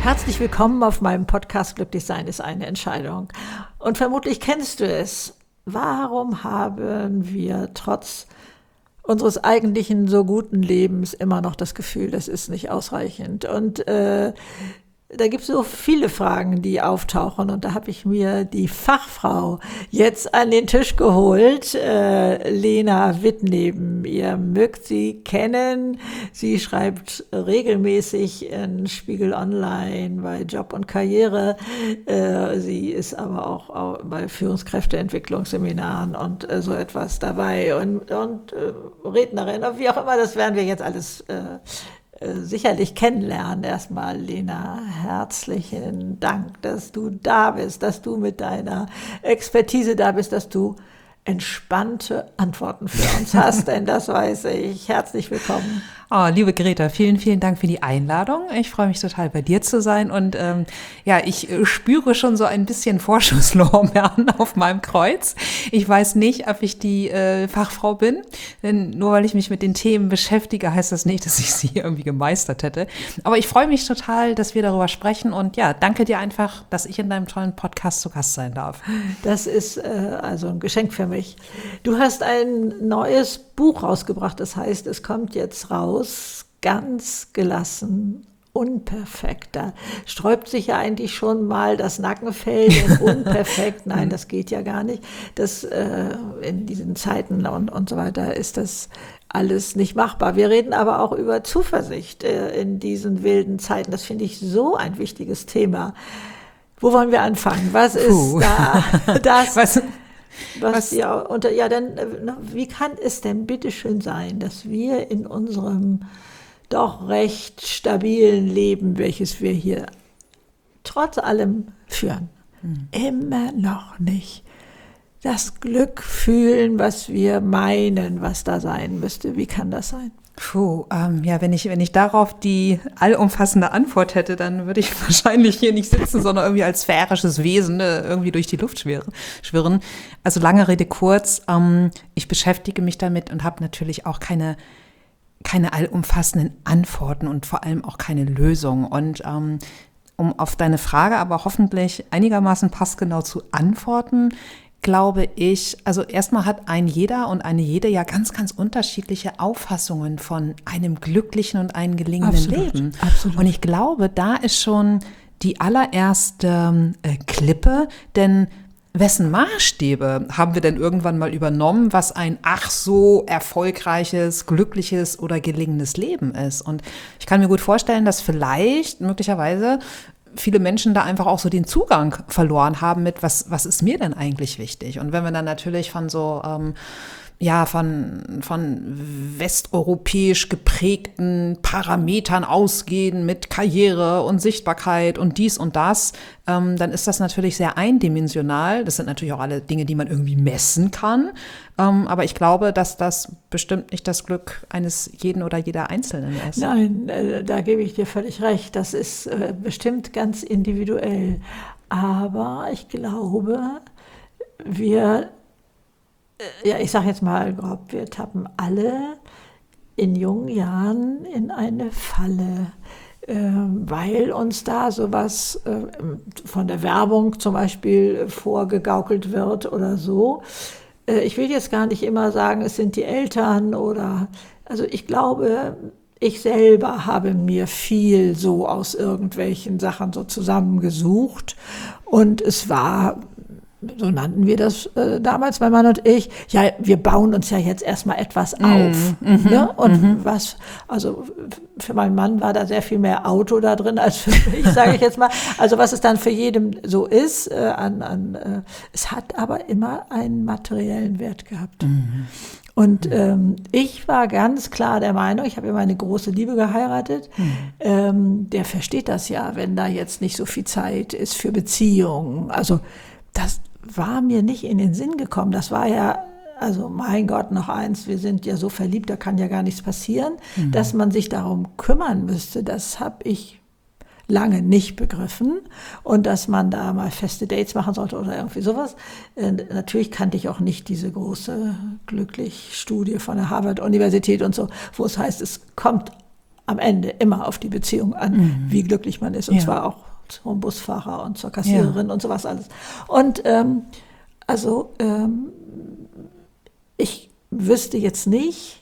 Herzlich willkommen auf meinem Podcast Glücklich sein ist eine Entscheidung. Und vermutlich kennst du es. Warum haben wir trotz unseres eigentlichen so guten Lebens immer noch das Gefühl, das ist nicht ausreichend? Und da gibt es so viele Fragen, die auftauchen. Und da habe ich mir die Fachfrau jetzt an den Tisch geholt, Lena Wittneben. Ihr mögt sie kennen. Sie schreibt regelmäßig in Spiegel Online bei Job und Karriere. Sie ist aber auch bei Führungskräfteentwicklungsseminaren und so etwas dabei. Und Rednerin, und wie auch immer, das werden wir jetzt alles sicherlich kennenlernen. Erstmal, Lena, herzlichen Dank, dass du da bist, dass du mit deiner Expertise da bist, dass du entspannte Antworten für uns hast, denn das weiß ich. Herzlich willkommen. Oh, liebe Greta, vielen, vielen Dank für die Einladung. Ich freue mich total, bei dir zu sein. Und ich spüre schon so ein bisschen Vorschusslorbeeren auf meinem Kreuz. Ich weiß nicht, ob ich die Fachfrau bin, denn nur weil ich mich mit den Themen beschäftige, heißt das nicht, dass ich sie irgendwie gemeistert hätte. Aber ich freue mich total, dass wir darüber sprechen. Und ja, danke dir einfach, dass ich in deinem tollen Podcast zu Gast sein darf. Das ist also ein Geschenk für mich. Du hast ein neues Buch rausgebracht, das heißt, es kommt jetzt raus, ganz gelassen, unperfekt. Da sträubt sich ja eigentlich schon mal das Nackenfell, denn unperfekt, nein, das geht ja gar nicht. Das in diesen Zeiten und so weiter ist das alles nicht machbar. Wir reden aber auch über Zuversicht in diesen wilden Zeiten. Das finde ich so ein wichtiges Thema. Wo wollen wir anfangen? Was ist da das? Wie kann es denn bitteschön sein, dass wir in unserem doch recht stabilen Leben, welches wir hier trotz allem führen, immer noch nicht das Glück fühlen, was wir meinen, was da sein müsste? Wie kann das sein? Wenn ich darauf die allumfassende Antwort hätte, dann würde ich wahrscheinlich hier nicht sitzen, sondern irgendwie als sphärisches Wesen irgendwie durch die Luft schwirren. Also lange Rede kurz, ich beschäftige mich damit und habe natürlich auch keine allumfassenden Antworten und vor allem auch keine Lösung. Und um auf deine Frage aber hoffentlich einigermaßen passgenau zu antworten, glaube ich, also erstmal hat ein jeder und eine jede ja ganz, ganz unterschiedliche Auffassungen von einem glücklichen und einem gelingenden Leben. Absolut. Und ich glaube, da ist schon die allererste Klippe, denn wessen Maßstäbe haben wir denn irgendwann mal übernommen, was ein ach so erfolgreiches, glückliches oder gelingendes Leben ist? Und ich kann mir gut vorstellen, dass vielleicht möglicherweise viele Menschen da einfach auch so den Zugang verloren haben mit, was ist mir denn eigentlich wichtig? Und wenn wir dann natürlich von so, von westeuropäisch geprägten Parametern ausgehen mit Karriere und Sichtbarkeit und dies und das, dann ist das natürlich sehr eindimensional. Das sind natürlich auch alle Dinge, die man irgendwie messen kann. Aber ich glaube, dass das bestimmt nicht das Glück eines jeden oder jeder Einzelnen ist. Nein, da gebe ich dir völlig recht. Das ist bestimmt ganz individuell. Aber ich glaube, ich sage jetzt mal grob, wir tappen alle in jungen Jahren in eine Falle, weil uns da sowas von der Werbung zum Beispiel vorgegaukelt wird oder so. Ich will jetzt gar nicht immer sagen, es sind die Eltern also ich glaube, ich selber habe mir viel so aus irgendwelchen Sachen so zusammengesucht und es war, so nannten wir das damals, mein Mann und ich, ja, wir bauen uns ja jetzt erstmal etwas auf. Ne? Und also für meinen Mann war da sehr viel mehr Auto da drin als für mich, sage ich jetzt mal. Also was es dann für jedem so ist, es hat aber immer einen materiellen Wert gehabt. Und ich war ganz klar der Meinung, ich habe ja meine große Liebe geheiratet, der versteht das ja, wenn da jetzt nicht so viel Zeit ist für Beziehungen. Also das war mir nicht in den Sinn gekommen. Das war ja, also mein Gott, noch eins, wir sind ja so verliebt, da kann ja gar nichts passieren, dass man sich darum kümmern müsste. Das habe ich lange nicht begriffen und dass man da mal feste Dates machen sollte oder irgendwie sowas. Natürlich kannte ich auch nicht diese große Glücklich-Studie von der Harvard-Universität und so, wo es heißt, es kommt am Ende immer auf die Beziehung an, wie glücklich man ist. Und zwar auch zum Busfahrer und zur Kassiererin und sowas alles. Und ich wüsste jetzt nicht,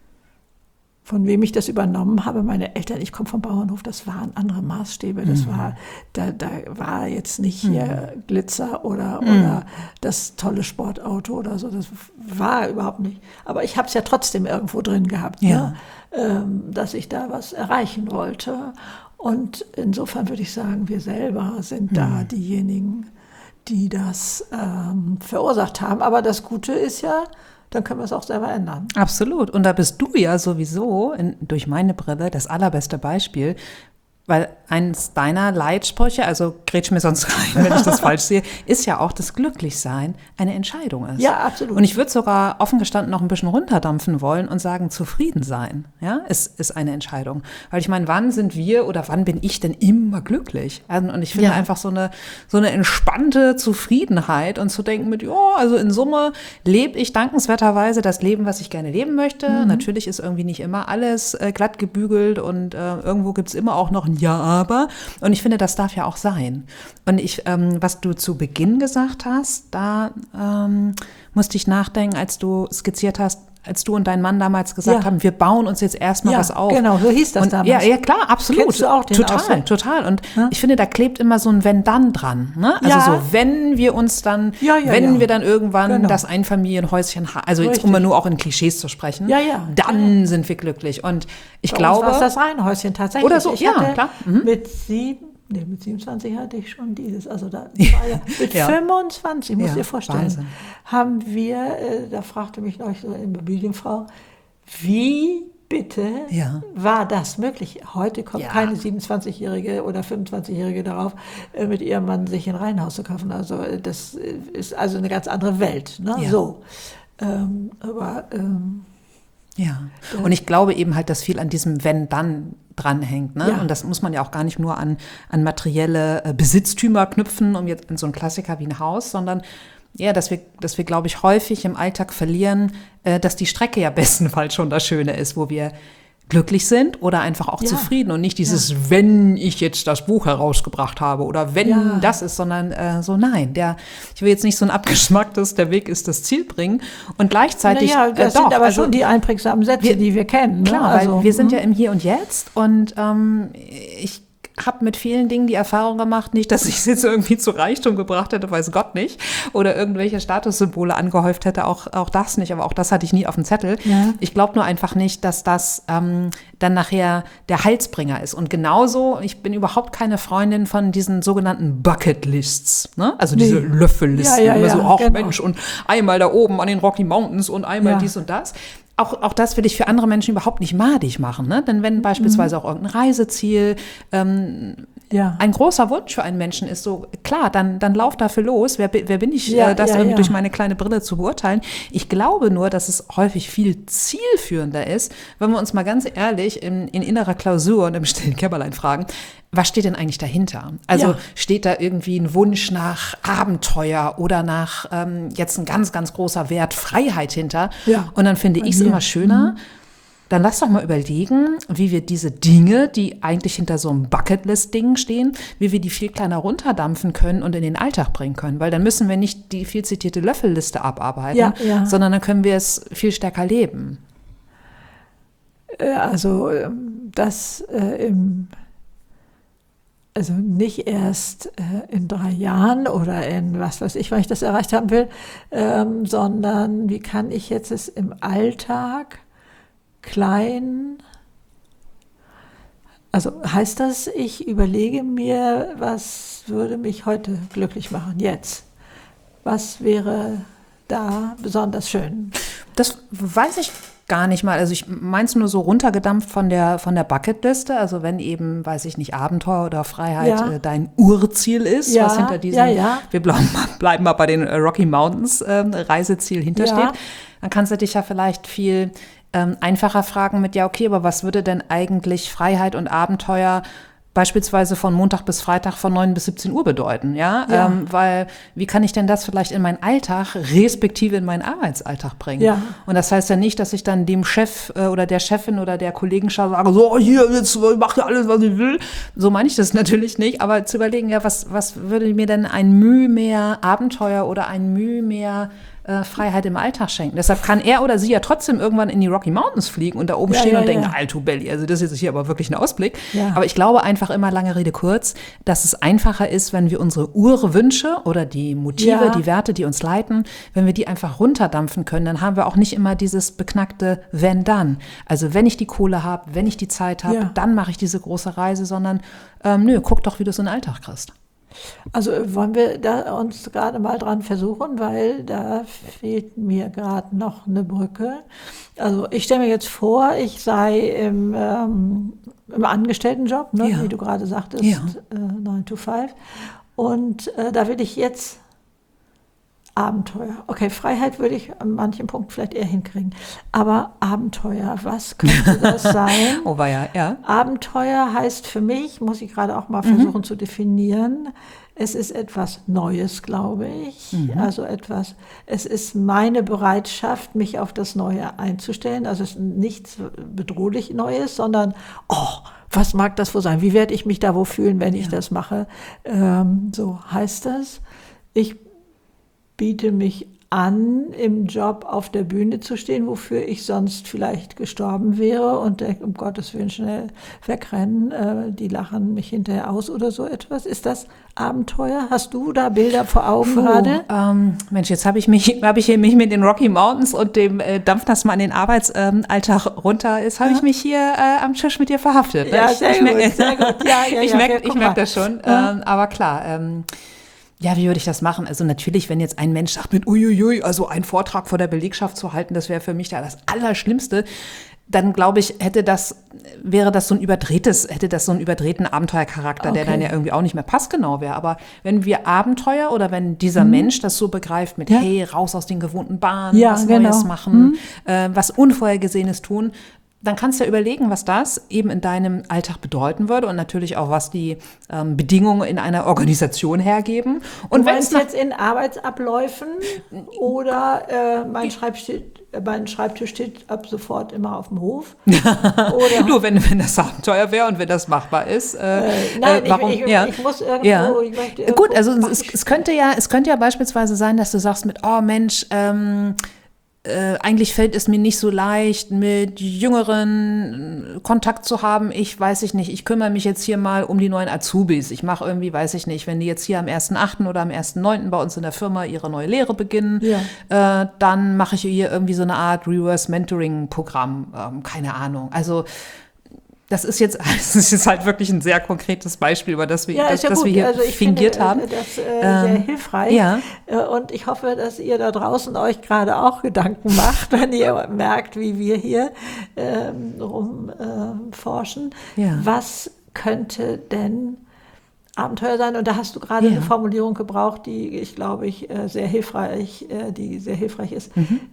von wem ich das übernommen habe. Meine Eltern, ich komme vom Bauernhof, das waren andere Maßstäbe. Das war, da war jetzt nicht hier Glitzer oder das tolle Sportauto oder so. Das war überhaupt nicht. Aber ich habe es ja trotzdem irgendwo drin gehabt, ne? Dass ich da was erreichen wollte. Und insofern würde ich sagen, wir selber sind da diejenigen, die das verursacht haben. Aber das Gute ist ja, dann können wir es auch selber ändern. Absolut. Und da bist du ja sowieso durch meine Brille das allerbeste Beispiel, weil eines deiner Leitsprüche, also grätsch mir sonst rein, wenn ich das falsch sehe, ist ja auch, dass Glücklichsein eine Entscheidung ist. Ja, absolut. Und ich würde sogar offen gestanden noch ein bisschen runterdampfen wollen und sagen, zufrieden sein, ja, ist eine Entscheidung. Weil ich meine, wann sind wir oder wann bin ich denn immer glücklich? Und ich finde einfach so eine entspannte Zufriedenheit und zu denken mit, also in Summe lebe ich dankenswerterweise das Leben, was ich gerne leben möchte. Natürlich ist irgendwie nicht immer alles glatt gebügelt und irgendwo gibt es immer auch noch ein Ja, aber. Und ich finde, das darf ja auch sein. Und was du zu Beginn gesagt hast, da musste ich nachdenken, als du skizziert hast, als du und dein Mann damals gesagt haben, wir bauen uns jetzt erstmal was auf. Genau, so hieß das damals. Ja, klar, absolut. Kennst du auch den Total. Und ich finde, da klebt immer so ein Wenn-Dann dran. Ne? Also so, wenn wir uns dann, wir dann irgendwann das Einfamilienhäuschen haben, also jetzt um mal nur auch in Klischees zu sprechen, dann sind wir glücklich. Und ich glaube. Das war das Reihenhäuschen tatsächlich. Oder so, klar. Mit 27 hatte ich schon dieses, also da war mit 25, muss dir vorstellen, Wahnsinn. Haben wir, da fragte mich noch so eine Immobilienfrau, wie bitte war das möglich? Heute kommt keine 27-Jährige oder 25-Jährige darauf, mit ihrem Mann sich ein Reihenhaus zu kaufen. Also das ist also eine ganz andere Welt. Ne? Ja. So. Und ich glaube eben halt, dass viel an diesem Wenn-Dann dranhängt. Ne? Und das muss man ja auch gar nicht nur an materielle Besitztümer knüpfen, um jetzt in so einen Klassiker wie ein Haus, sondern dass wir, glaube ich, häufig im Alltag verlieren, dass die Strecke ja bestenfalls schon das Schöne ist, wo wir glücklich sind oder einfach auch zufrieden und nicht dieses, wenn ich jetzt das Buch herausgebracht habe oder wenn das ist, sondern ich will jetzt nicht so ein abgeschmacktes, der Weg ist das Ziel bringen und gleichzeitig das sind aber schon die einprägsamen Sätze, die wir kennen. Klar, weil wir sind ja im Hier und Jetzt und ich habe mit vielen Dingen die Erfahrung gemacht, nicht, dass ich es jetzt irgendwie zu Reichtum gebracht hätte, weiß Gott nicht, oder irgendwelche Statussymbole angehäuft hätte, auch das nicht, aber auch das hatte ich nie auf dem Zettel. Ja. Ich glaube nur einfach nicht, dass das dann nachher der Heilsbringer ist. Und genauso, ich bin überhaupt keine Freundin von diesen sogenannten Bucketlists, ne? Also diese Löffellisten, Mensch, und einmal da oben an den Rocky Mountains und einmal dies und das. Auch das will ich für andere Menschen überhaupt nicht madig machen. Ne? Denn wenn beispielsweise auch irgendein Reiseziel ein großer Wunsch für einen Menschen ist, so klar, dann lauf dafür los. Wer bin ich, das irgendwie durch meine kleine Brille zu beurteilen? Ich glaube nur, dass es häufig viel zielführender ist, wenn wir uns mal ganz ehrlich in innerer Klausur und im stillen Kämmerlein fragen, was steht denn eigentlich dahinter? Also steht da irgendwie ein Wunsch nach Abenteuer oder nach jetzt ein ganz, ganz großer Wert Freiheit hinter? Ja. Und dann finde ich es immer schöner, dann lass doch mal überlegen, wie wir diese Dinge, die eigentlich hinter so einem Bucketlist-Ding stehen, wie wir die viel kleiner runterdampfen können und in den Alltag bringen können. Weil dann müssen wir nicht die viel zitierte Löffelliste abarbeiten, sondern dann können wir es viel stärker leben. Also also nicht erst in 3 Jahren oder in was weiß ich, wann ich das erreicht haben will, sondern wie kann ich jetzt es im Alltag klein, also heißt das, ich überlege mir, was würde mich heute glücklich machen, jetzt? Was wäre da besonders schön? Das weiß ich gar nicht mal. Also ich mein's nur so runtergedampft von der Bucketliste. Also wenn eben, weiß ich nicht, Abenteuer oder Freiheit dein Urziel ist, was hinter diesem, wir bleiben mal bei den Rocky Mountains Reiseziel hintersteht, dann kannst du dich ja vielleicht viel einfacher fragen mit, okay, aber was würde denn eigentlich Freiheit und Abenteuer beispielsweise von Montag bis Freitag von 9 bis 17 Uhr bedeuten, ja? Weil wie kann ich denn das vielleicht in meinen Alltag, respektive in meinen Arbeitsalltag bringen? Ja. Und das heißt ja nicht, dass ich dann dem Chef oder der Chefin oder der Kollegenschaft sage, so, hier, jetzt mach ja alles, was ich will. So meine ich das natürlich nicht, aber zu überlegen, ja, was würde mir denn ein Mühe mehr Abenteuer oder ein Mühe mehr Freiheit im Alltag schenken. Deshalb kann er oder sie ja trotzdem irgendwann in die Rocky Mountains fliegen und da oben stehen und denken, Alto Belli, also das ist jetzt hier aber wirklich ein Ausblick. Ja. Aber ich glaube einfach immer, lange Rede kurz, dass es einfacher ist, wenn wir unsere Urwünsche oder die Motive, die Werte, die uns leiten, wenn wir die einfach runterdampfen können, dann haben wir auch nicht immer dieses beknackte wenn dann. Also wenn ich die Kohle habe, wenn ich die Zeit habe, dann mache ich diese große Reise, sondern guck doch, wie du es in den Alltag kriegst. Also wollen wir da uns gerade mal dran versuchen, weil da fehlt mir gerade noch eine Brücke. Also ich stelle mir jetzt vor, ich sei im Angestelltenjob, ne, wie du gerade sagtest, 9 to 5. Und da will ich jetzt Abenteuer. Okay, Freiheit würde ich an manchen Punkten vielleicht eher hinkriegen. Aber Abenteuer, was könnte das sein? Oh, war ja. Abenteuer heißt für mich, muss ich gerade auch mal versuchen zu definieren, es ist etwas Neues, glaube ich. Also es ist meine Bereitschaft, mich auf das Neue einzustellen. Also es ist nichts bedrohlich Neues, sondern, was mag das wohl sein? Wie werde ich mich da wohl fühlen, wenn ich das mache? So heißt das. Ich biete mich an, im Job auf der Bühne zu stehen, wofür ich sonst vielleicht gestorben wäre und um Gottes Willen schnell wegrennen. Die lachen mich hinterher aus oder so etwas. Ist das Abenteuer? Hast du da Bilder vor Augen gerade? Mensch, jetzt habe ich mich mit den Rocky Mountains und dem Dampf, das mal in den Arbeitsalltag runter ist, habe ich mich hier am Tisch mit dir verhaftet. Ja, sehr gut. Ich merke das schon. Aber klar, ja, wie würde ich das machen? Also natürlich, wenn jetzt ein Mensch sagt mit uiuiui, also einen Vortrag vor der Belegschaft zu halten, das wäre für mich da das Allerschlimmste, dann glaube ich, hätte das so einen überdrehten Abenteuercharakter, der dann ja irgendwie auch nicht mehr passgenau wäre. Aber wenn wir Abenteuer oder wenn dieser Mensch das so begreift mit, hey, raus aus den gewohnten Bahnen, was Neues machen, was Unvorhergesehenes tun, dann kannst du ja überlegen, was das eben in deinem Alltag bedeuten würde und natürlich auch, was die Bedingungen in einer Organisation hergeben. Und wenn es jetzt in Arbeitsabläufen oder mein Schreibtisch steht ab sofort immer auf dem Hof? Oder? Du, wenn das Abenteuer wäre und wenn das machbar ist. Nein, warum? Ich muss irgendwo. Ich möchte irgendwo. Gut, also es könnte ja beispielsweise sein, dass du sagst mit, oh Mensch, eigentlich fällt es mir nicht so leicht, mit Jüngeren Kontakt zu haben. Ich kümmere mich jetzt hier mal um die neuen Azubis. Ich mache irgendwie, wenn die jetzt hier am 1.8. oder am 1.9. bei uns in der Firma ihre neue Lehre beginnen, dann mache ich hier irgendwie so eine Art Reverse-Mentoring-Programm. Keine Ahnung. Also das ist jetzt halt wirklich ein sehr konkretes Beispiel, über das wir hier fingiert haben. Das sehr hilfreich. Ja. Und ich hoffe, dass ihr da draußen euch gerade auch Gedanken macht, wenn ihr merkt, wie wir hier rumforschen. Was könnte denn Abenteuer sein? Und da hast du gerade eine Formulierung gebraucht, die sehr hilfreich ist.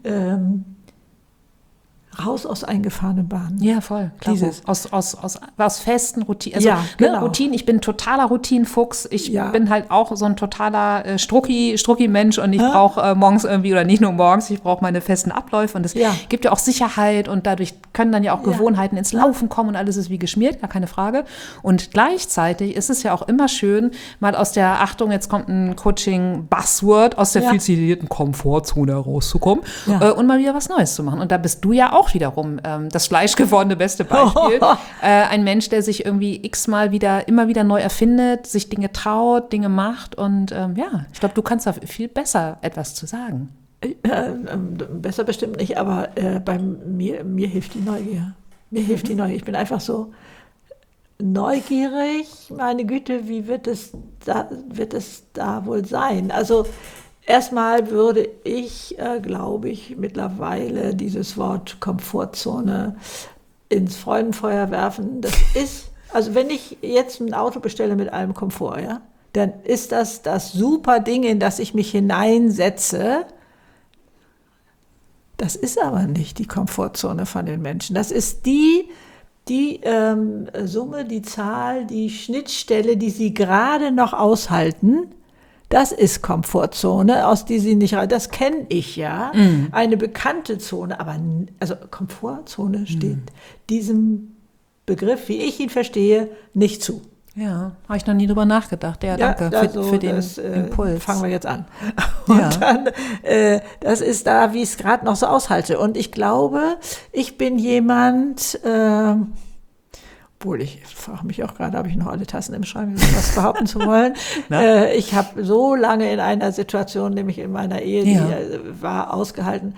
Raus aus eingefahrenen Bahnen. Ja, voll. Klar. Aus festen Routinen. Also, Routinen, ich bin ein totaler Routinenfuchs. Ich bin halt auch so ein totaler Strucki-Mensch und ich brauche morgens irgendwie, oder nicht nur morgens, ich brauche meine festen Abläufe und es gibt ja auch Sicherheit und dadurch können dann ja auch Gewohnheiten ins Laufen kommen und alles ist wie geschmiert, gar keine Frage. Und gleichzeitig ist es ja auch immer schön, mal aus der, Achtung, jetzt kommt ein Coaching-Buzzword, aus der viel zitierten Komfortzone herauszukommen und mal wieder was Neues zu machen. Und da bist du ja auch wiederum das fleischgewordene beste Beispiel. Ein Mensch, der sich irgendwie immer wieder neu erfindet, sich Dinge traut, Dinge macht und ich glaube, du kannst da viel besser etwas zu sagen. Besser bestimmt nicht, aber bei mir hilft die Neugier. Mir hilft die Neugier. Ich bin einfach so neugierig. Meine Güte, wie wird es da wohl sein? Also erstmal würde ich, glaube ich, mittlerweile dieses Wort Komfortzone ins Freudenfeuer werfen. Das ist, also wenn ich jetzt ein Auto bestelle mit allem Komfort, dann ist das super Ding, in das ich mich hineinsetze. Das ist aber nicht die Komfortzone von den Menschen. Das ist die die Summe, die Zahl, die Schnittstelle, die sie gerade noch aushalten, das ist Komfortzone, aus die sie nicht rein. Das kenne ich ja. Eine bekannte Zone, aber also Komfortzone steht diesem Begriff, wie ich ihn verstehe, nicht zu. Ja, habe ich noch nie drüber nachgedacht. Ja, danke für den Impuls. Fangen wir jetzt an. Und dann, das ist da, wie ich es gerade noch so aushalte. Und ich glaube, ich bin jemand, obwohl ich frage mich auch gerade, habe ich noch alle Tassen im Schrank, um was behaupten zu wollen. Ich habe so lange in einer Situation, nämlich in meiner Ehe, die war ausgehalten,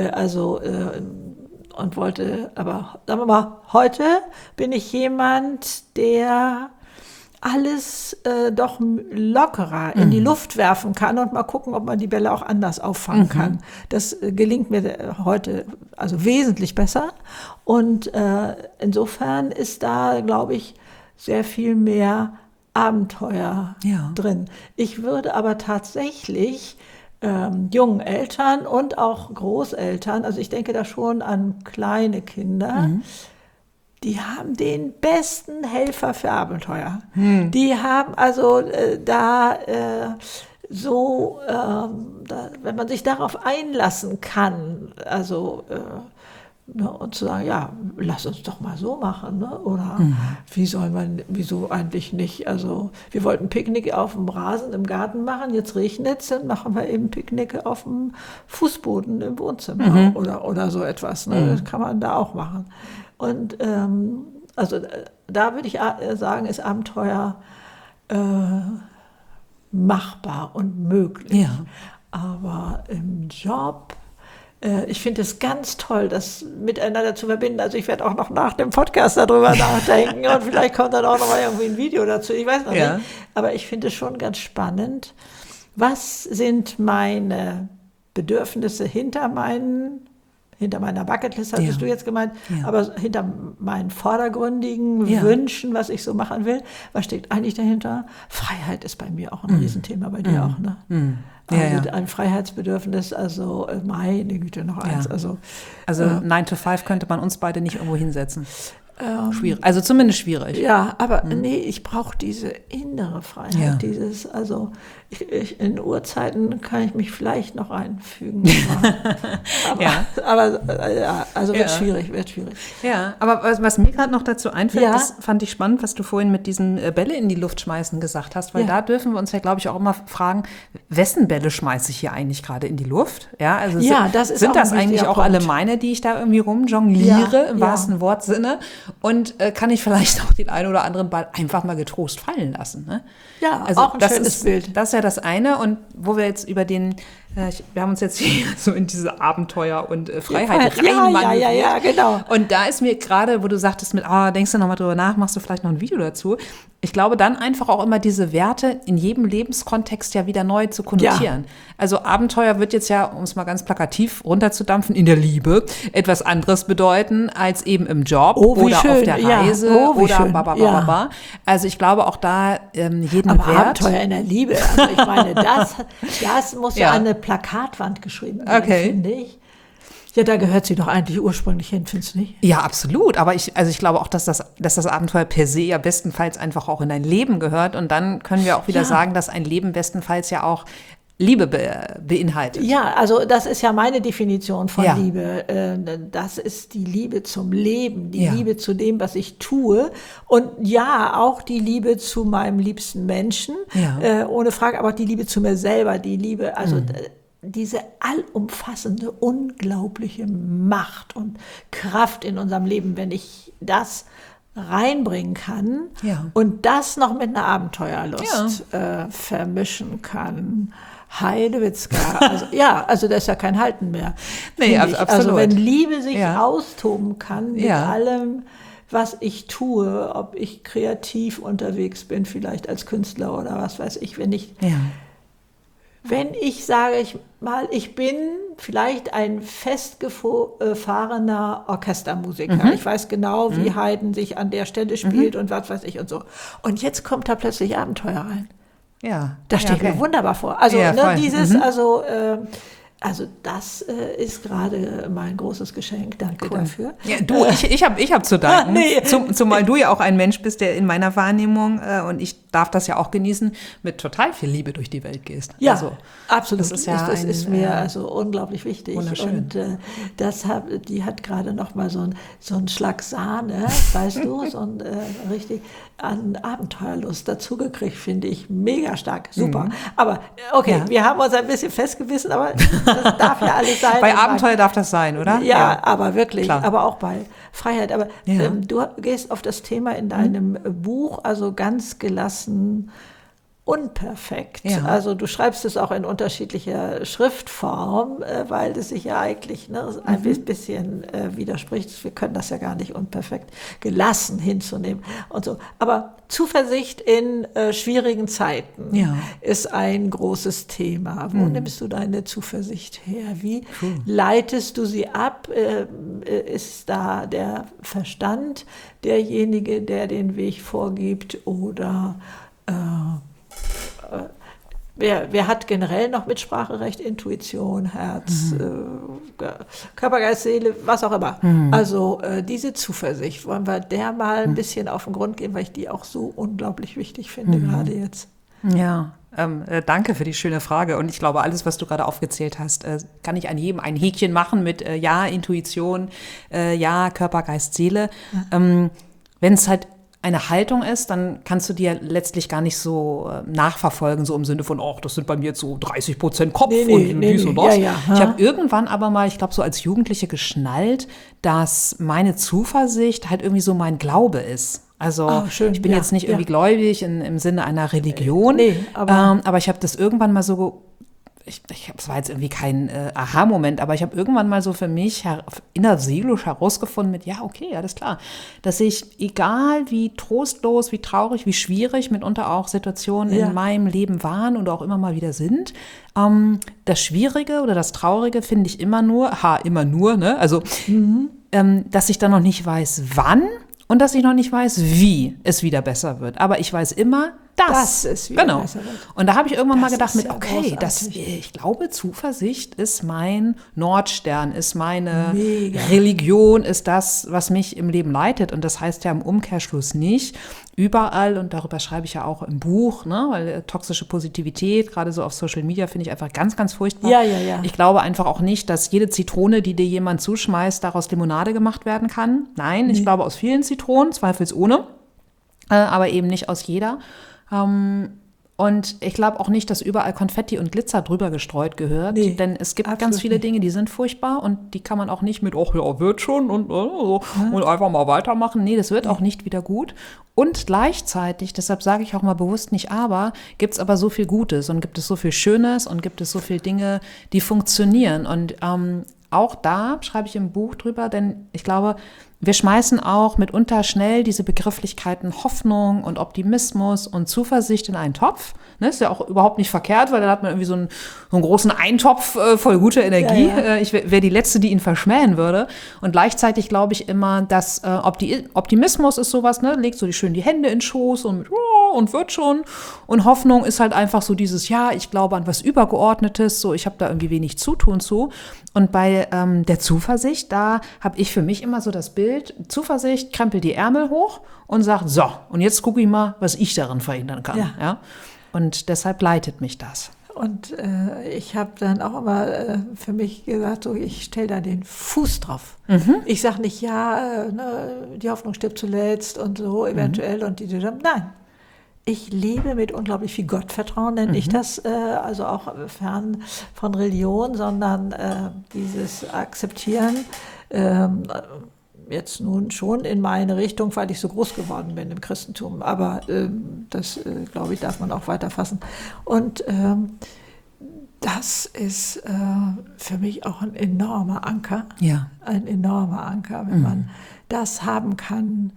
und wollte, aber sagen wir mal, heute bin ich jemand, der alles doch lockerer in die Luft werfen kann und mal gucken, ob man die Bälle auch anders auffangen kann. Das gelingt mir heute also wesentlich besser. Und insofern ist da, glaube ich, sehr viel mehr Abenteuer drin. Ich würde aber tatsächlich jungen Eltern und auch Großeltern, also ich denke da schon an kleine Kinder, die haben den besten Helfer für Abenteuer. Die haben also wenn man sich darauf einlassen kann, also und zu sagen, ja, lass uns doch mal so machen, ne? Oder wieso eigentlich nicht? Also wir wollten Picknick auf dem Rasen im Garten machen, jetzt regnet es, dann machen wir eben Picknick auf dem Fußboden im Wohnzimmer oder so etwas. Ne? Das kann man da auch machen. Und da würde ich sagen, ist Abenteuer machbar und möglich. Ja. Aber im Job, ich finde es ganz toll, das miteinander zu verbinden. Also ich werde auch noch nach dem Podcast darüber nachdenken und vielleicht kommt dann auch noch mal irgendwie ein Video dazu. Ich weiß noch nicht. Aber ich finde es schon ganz spannend. Was sind meine Bedürfnisse hinter meiner Bucketlist, hattest du jetzt gemeint, aber hinter meinen vordergründigen Wünschen, was ich so machen will, was steckt eigentlich dahinter? Freiheit ist bei mir auch ein Riesenthema, bei dir auch, ne? Also ein Freiheitsbedürfnis, also meine Güte, noch eins. Also 9 to 5 könnte man uns beide nicht irgendwo hinsetzen. Schwierig, also zumindest schwierig. Ja, aber nee, ich brauche diese innere Freiheit, also in Uhrzeiten kann ich mich vielleicht noch einfügen. Wird schwierig. Ja, aber was mir gerade noch dazu einfällt, das fand ich spannend, was du vorhin mit diesen Bälle in die Luft schmeißen gesagt hast, weil da dürfen wir uns ja, glaube ich, auch immer fragen, wessen Bälle schmeiße ich hier eigentlich gerade in die Luft? Ja, also sind das eigentlich auch alle meine, die ich da irgendwie rumjongliere, im wahrsten Wortsinne? Und kann ich vielleicht auch den einen oder anderen Ball einfach mal getrost fallen lassen? Ne? Ja, also auch ein schönes Bild. Das ist ja das eine. Und wo wir jetzt über wir haben uns jetzt hier so in diese Abenteuer und Freiheit reinmanövriert. Ja, genau. Und da ist mir gerade, wo du sagtest denkst du noch mal drüber nach, machst du vielleicht noch ein Video dazu. Ich glaube, dann einfach auch immer diese Werte in jedem Lebenskontext ja wieder neu zu konnotieren. Ja. Also Abenteuer wird jetzt ja, um es mal ganz plakativ runterzudampfen, in der Liebe etwas anderes bedeuten als eben im Job oder auf der Reise oder Also ich glaube auch da jeden Aber Wert. Abenteuer in der Liebe, also ich meine, das muss ja an eine Plakatwand geschrieben werden, finde ich. Ja, da gehört sie doch eigentlich ursprünglich hin, findest du nicht? Ja, absolut. Aber ich glaube auch, dass das Abenteuer per se ja bestenfalls einfach auch in ein Leben gehört. Und dann können wir auch wieder sagen, dass ein Leben bestenfalls ja auch Liebe beinhaltet. Ja, also das ist ja meine Definition von Liebe. Das ist die Liebe zum Leben, die Liebe zu dem, was ich tue. Und auch die Liebe zu meinem liebsten Menschen, ohne Frage, aber auch die Liebe zu mir selber, die Liebe, also diese allumfassende, unglaubliche Macht und Kraft in unserem Leben, wenn ich das reinbringen kann und das noch mit einer Abenteuerlust vermischen kann. Heidewitzka, also da ist ja kein Halten mehr. Nee, absolut. Also wenn Liebe sich austoben kann mit allem, was ich tue, ob ich kreativ unterwegs bin, vielleicht als Künstler oder was weiß ich, wenn ich sage, ich bin vielleicht ein festgefahrener Orchestermusiker. Ich weiß genau, wie Haydn sich an der Stelle spielt und was weiß ich und so. Und jetzt kommt da plötzlich Abenteuer rein. Ja. Das steht mir wunderbar vor. Also Also das ist gerade mein großes Geschenk. Danke dafür. Ja, du, ich hab zu danken. Nee. Zumal du ja auch ein Mensch bist, der in meiner Wahrnehmung, und ich darf das ja auch genießen, mit total viel Liebe durch die Welt gehst. Ja, also, absolut. Das ist, ja das ist mir also unglaublich wichtig. Wunderschön. Und die hat gerade noch mal so einen Schlag Sahne, weißt du, so ein richtig an Abenteuerlust dazugekriegt, finde ich mega stark. Super. Aber okay, wir haben uns ein bisschen festgebissen, aber das darf ja alles sein. Bei Abenteuer darf das sein, oder? Ja, aber wirklich, klar. aber auch bei Freiheit. Aber du gehst auf das Thema in deinem Buch also ganz gelassen unperfekt. Ja. Also du schreibst es auch in unterschiedlicher Schriftform, weil es sich ja eigentlich ein bisschen widerspricht. Wir können das ja gar nicht unperfekt gelassen hinzunehmen und so. Aber Zuversicht in schwierigen Zeiten ist ein großes Thema. Wo nimmst du deine Zuversicht her? Wie leitest du sie ab? Ist da der Verstand derjenige, der den Weg vorgibt, oder wer hat generell noch Mitspracherecht? Intuition, Herz, Körper, Geist, Seele, was auch immer. Also diese Zuversicht, wollen wir der mal ein bisschen auf den Grund gehen, weil ich die auch so unglaublich wichtig finde, gerade jetzt. Ja, danke für die schöne Frage. Und ich glaube, alles, was du gerade aufgezählt hast, kann ich an jedem ein Häkchen machen mit Intuition, Körper, Geist, Seele. Wenn es halt eine Haltung ist, dann kannst du dir letztlich gar nicht so nachverfolgen, so im Sinne von, das sind bei mir jetzt so 30% Kopf und dies und das. Ja. Ich habe irgendwann aber mal, ich glaube so als Jugendliche geschnallt, dass meine Zuversicht halt irgendwie so mein Glaube ist. Also ich bin jetzt nicht irgendwie gläubig im Sinne einer Religion, aber ich habe das irgendwann mal so es war jetzt irgendwie kein Aha-Moment, aber ich habe irgendwann mal so für mich innerseelisch herausgefunden alles klar, dass ich, egal wie trostlos, wie traurig, wie schwierig mitunter auch Situationen in meinem Leben waren und auch immer mal wieder sind, das Schwierige oder das Traurige finde ich immer nur, ne? Also, dass ich dann noch nicht weiß, wann und dass ich noch nicht weiß, wie es wieder besser wird. Aber ich weiß immer, dass es wieder besser wird. Und da habe ich irgendwann mal gedacht ich glaube, Zuversicht ist mein Nordstern, ist meine Religion, ist das, was mich im Leben leitet. Und das heißt ja im Umkehrschluss nicht überall, und darüber schreibe ich ja auch im Buch, ne, weil toxische Positivität, gerade so auf Social Media, finde ich einfach ganz, ganz furchtbar. Ja. Ich glaube einfach auch nicht, dass jede Zitrone, die dir jemand zuschmeißt, daraus Limonade gemacht werden kann. Nein, ich glaube aus vielen Zitronen, zweifelsohne, aber eben nicht aus jeder. Und ich glaube auch nicht, dass überall Konfetti und Glitzer drüber gestreut gehört, denn es gibt ganz viele Dinge, die sind furchtbar und die kann man auch nicht mit, wird schon und einfach mal weitermachen. Nee, das wird auch nicht wieder gut. Und gleichzeitig, deshalb sage ich auch mal bewusst nicht aber, gibt es aber so viel Gutes und gibt es so viel Schönes und gibt es so viele Dinge, die funktionieren. Und auch da schreibe ich im Buch drüber, denn ich glaube, wir schmeißen auch mitunter schnell diese Begrifflichkeiten Hoffnung und Optimismus und Zuversicht in einen Topf. Ne, ist ja auch überhaupt nicht verkehrt, weil dann hat man irgendwie so einen großen Eintopf voll guter Energie. Ich wäre die Letzte, die ihn verschmähen würde. Und gleichzeitig glaube ich immer, dass Optimismus ist sowas, ne, legt so schön die Hände in den Schoß und wird schon. Und Hoffnung ist halt einfach so dieses, ich glaube an was Übergeordnetes, so ich habe da irgendwie wenig Zutun zu. Und bei der Zuversicht, da habe ich für mich immer so das Bild, Zuversicht, krempelt die Ärmel hoch und sagt, so, und jetzt gucke ich mal, was ich darin verhindern kann. Ja? Und deshalb leitet mich das. Und ich habe dann auch immer für mich gesagt, so, ich stelle da den Fuß drauf. Ich sage nicht, die Hoffnung stirbt zuletzt und so eventuell und nein. Ich lebe mit unglaublich viel Gottvertrauen, nenne ich das, also auch fern von Religion, sondern dieses Akzeptieren, jetzt nun schon in meine Richtung, weil ich so groß geworden bin im Christentum. Aber das, glaube ich, darf man auch weiter fassen. Und das ist für mich auch ein enormer Anker. Ja. Ein enormer Anker, wenn man das haben kann.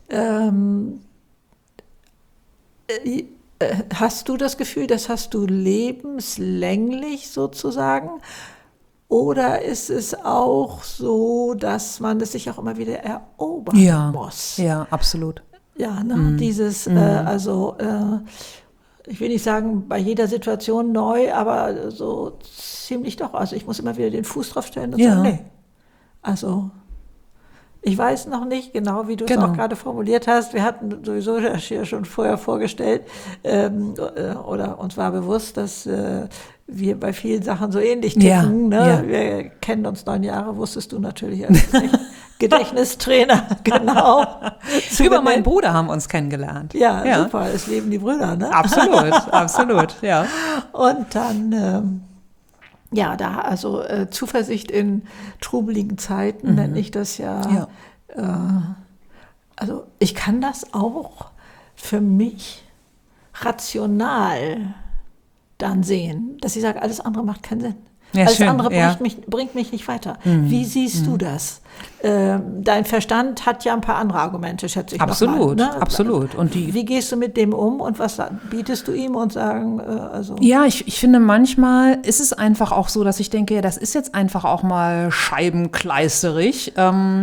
Hast du das Gefühl, das hast du lebenslänglich sozusagen? Oder ist es auch so, dass man es sich auch immer wieder erobern muss? Ja, absolut. Ja, dieses, ich will nicht sagen, bei jeder Situation neu, aber so ziemlich doch. Also ich muss immer wieder den Fuß drauf stellen und sagen, nee. Also ich weiß noch nicht genau, wie du es auch gerade formuliert hast. Wir hatten sowieso das hier schon vorher vorgestellt oder uns war bewusst, dass wir bei vielen Sachen so ähnlich ticken. Ne? Wir kennen uns 9 Jahre, wusstest du natürlich als Gedächtnistrainer, genau. Über meinen Bruder haben wir uns kennengelernt. Ja, super, es leben die Brüder, ne? Absolut, absolut, ja. Und dann, Zuversicht in trubeligen Zeiten nenne ich das ja. Also ich kann das auch für mich rational dann sehen, dass ich sage, alles andere macht keinen Sinn. Ja, alles schön, andere bringt mich nicht weiter. Wie siehst du das? Dein Verstand hat ja ein paar andere Argumente, schätze ich. Absolut, noch mal, ne? Absolut. Und wie gehst du mit dem um und was bietest du ihm und sagen, Ja, ich finde, manchmal ist es einfach auch so, dass ich denke, ja, das ist jetzt einfach auch mal scheibenkleisterig.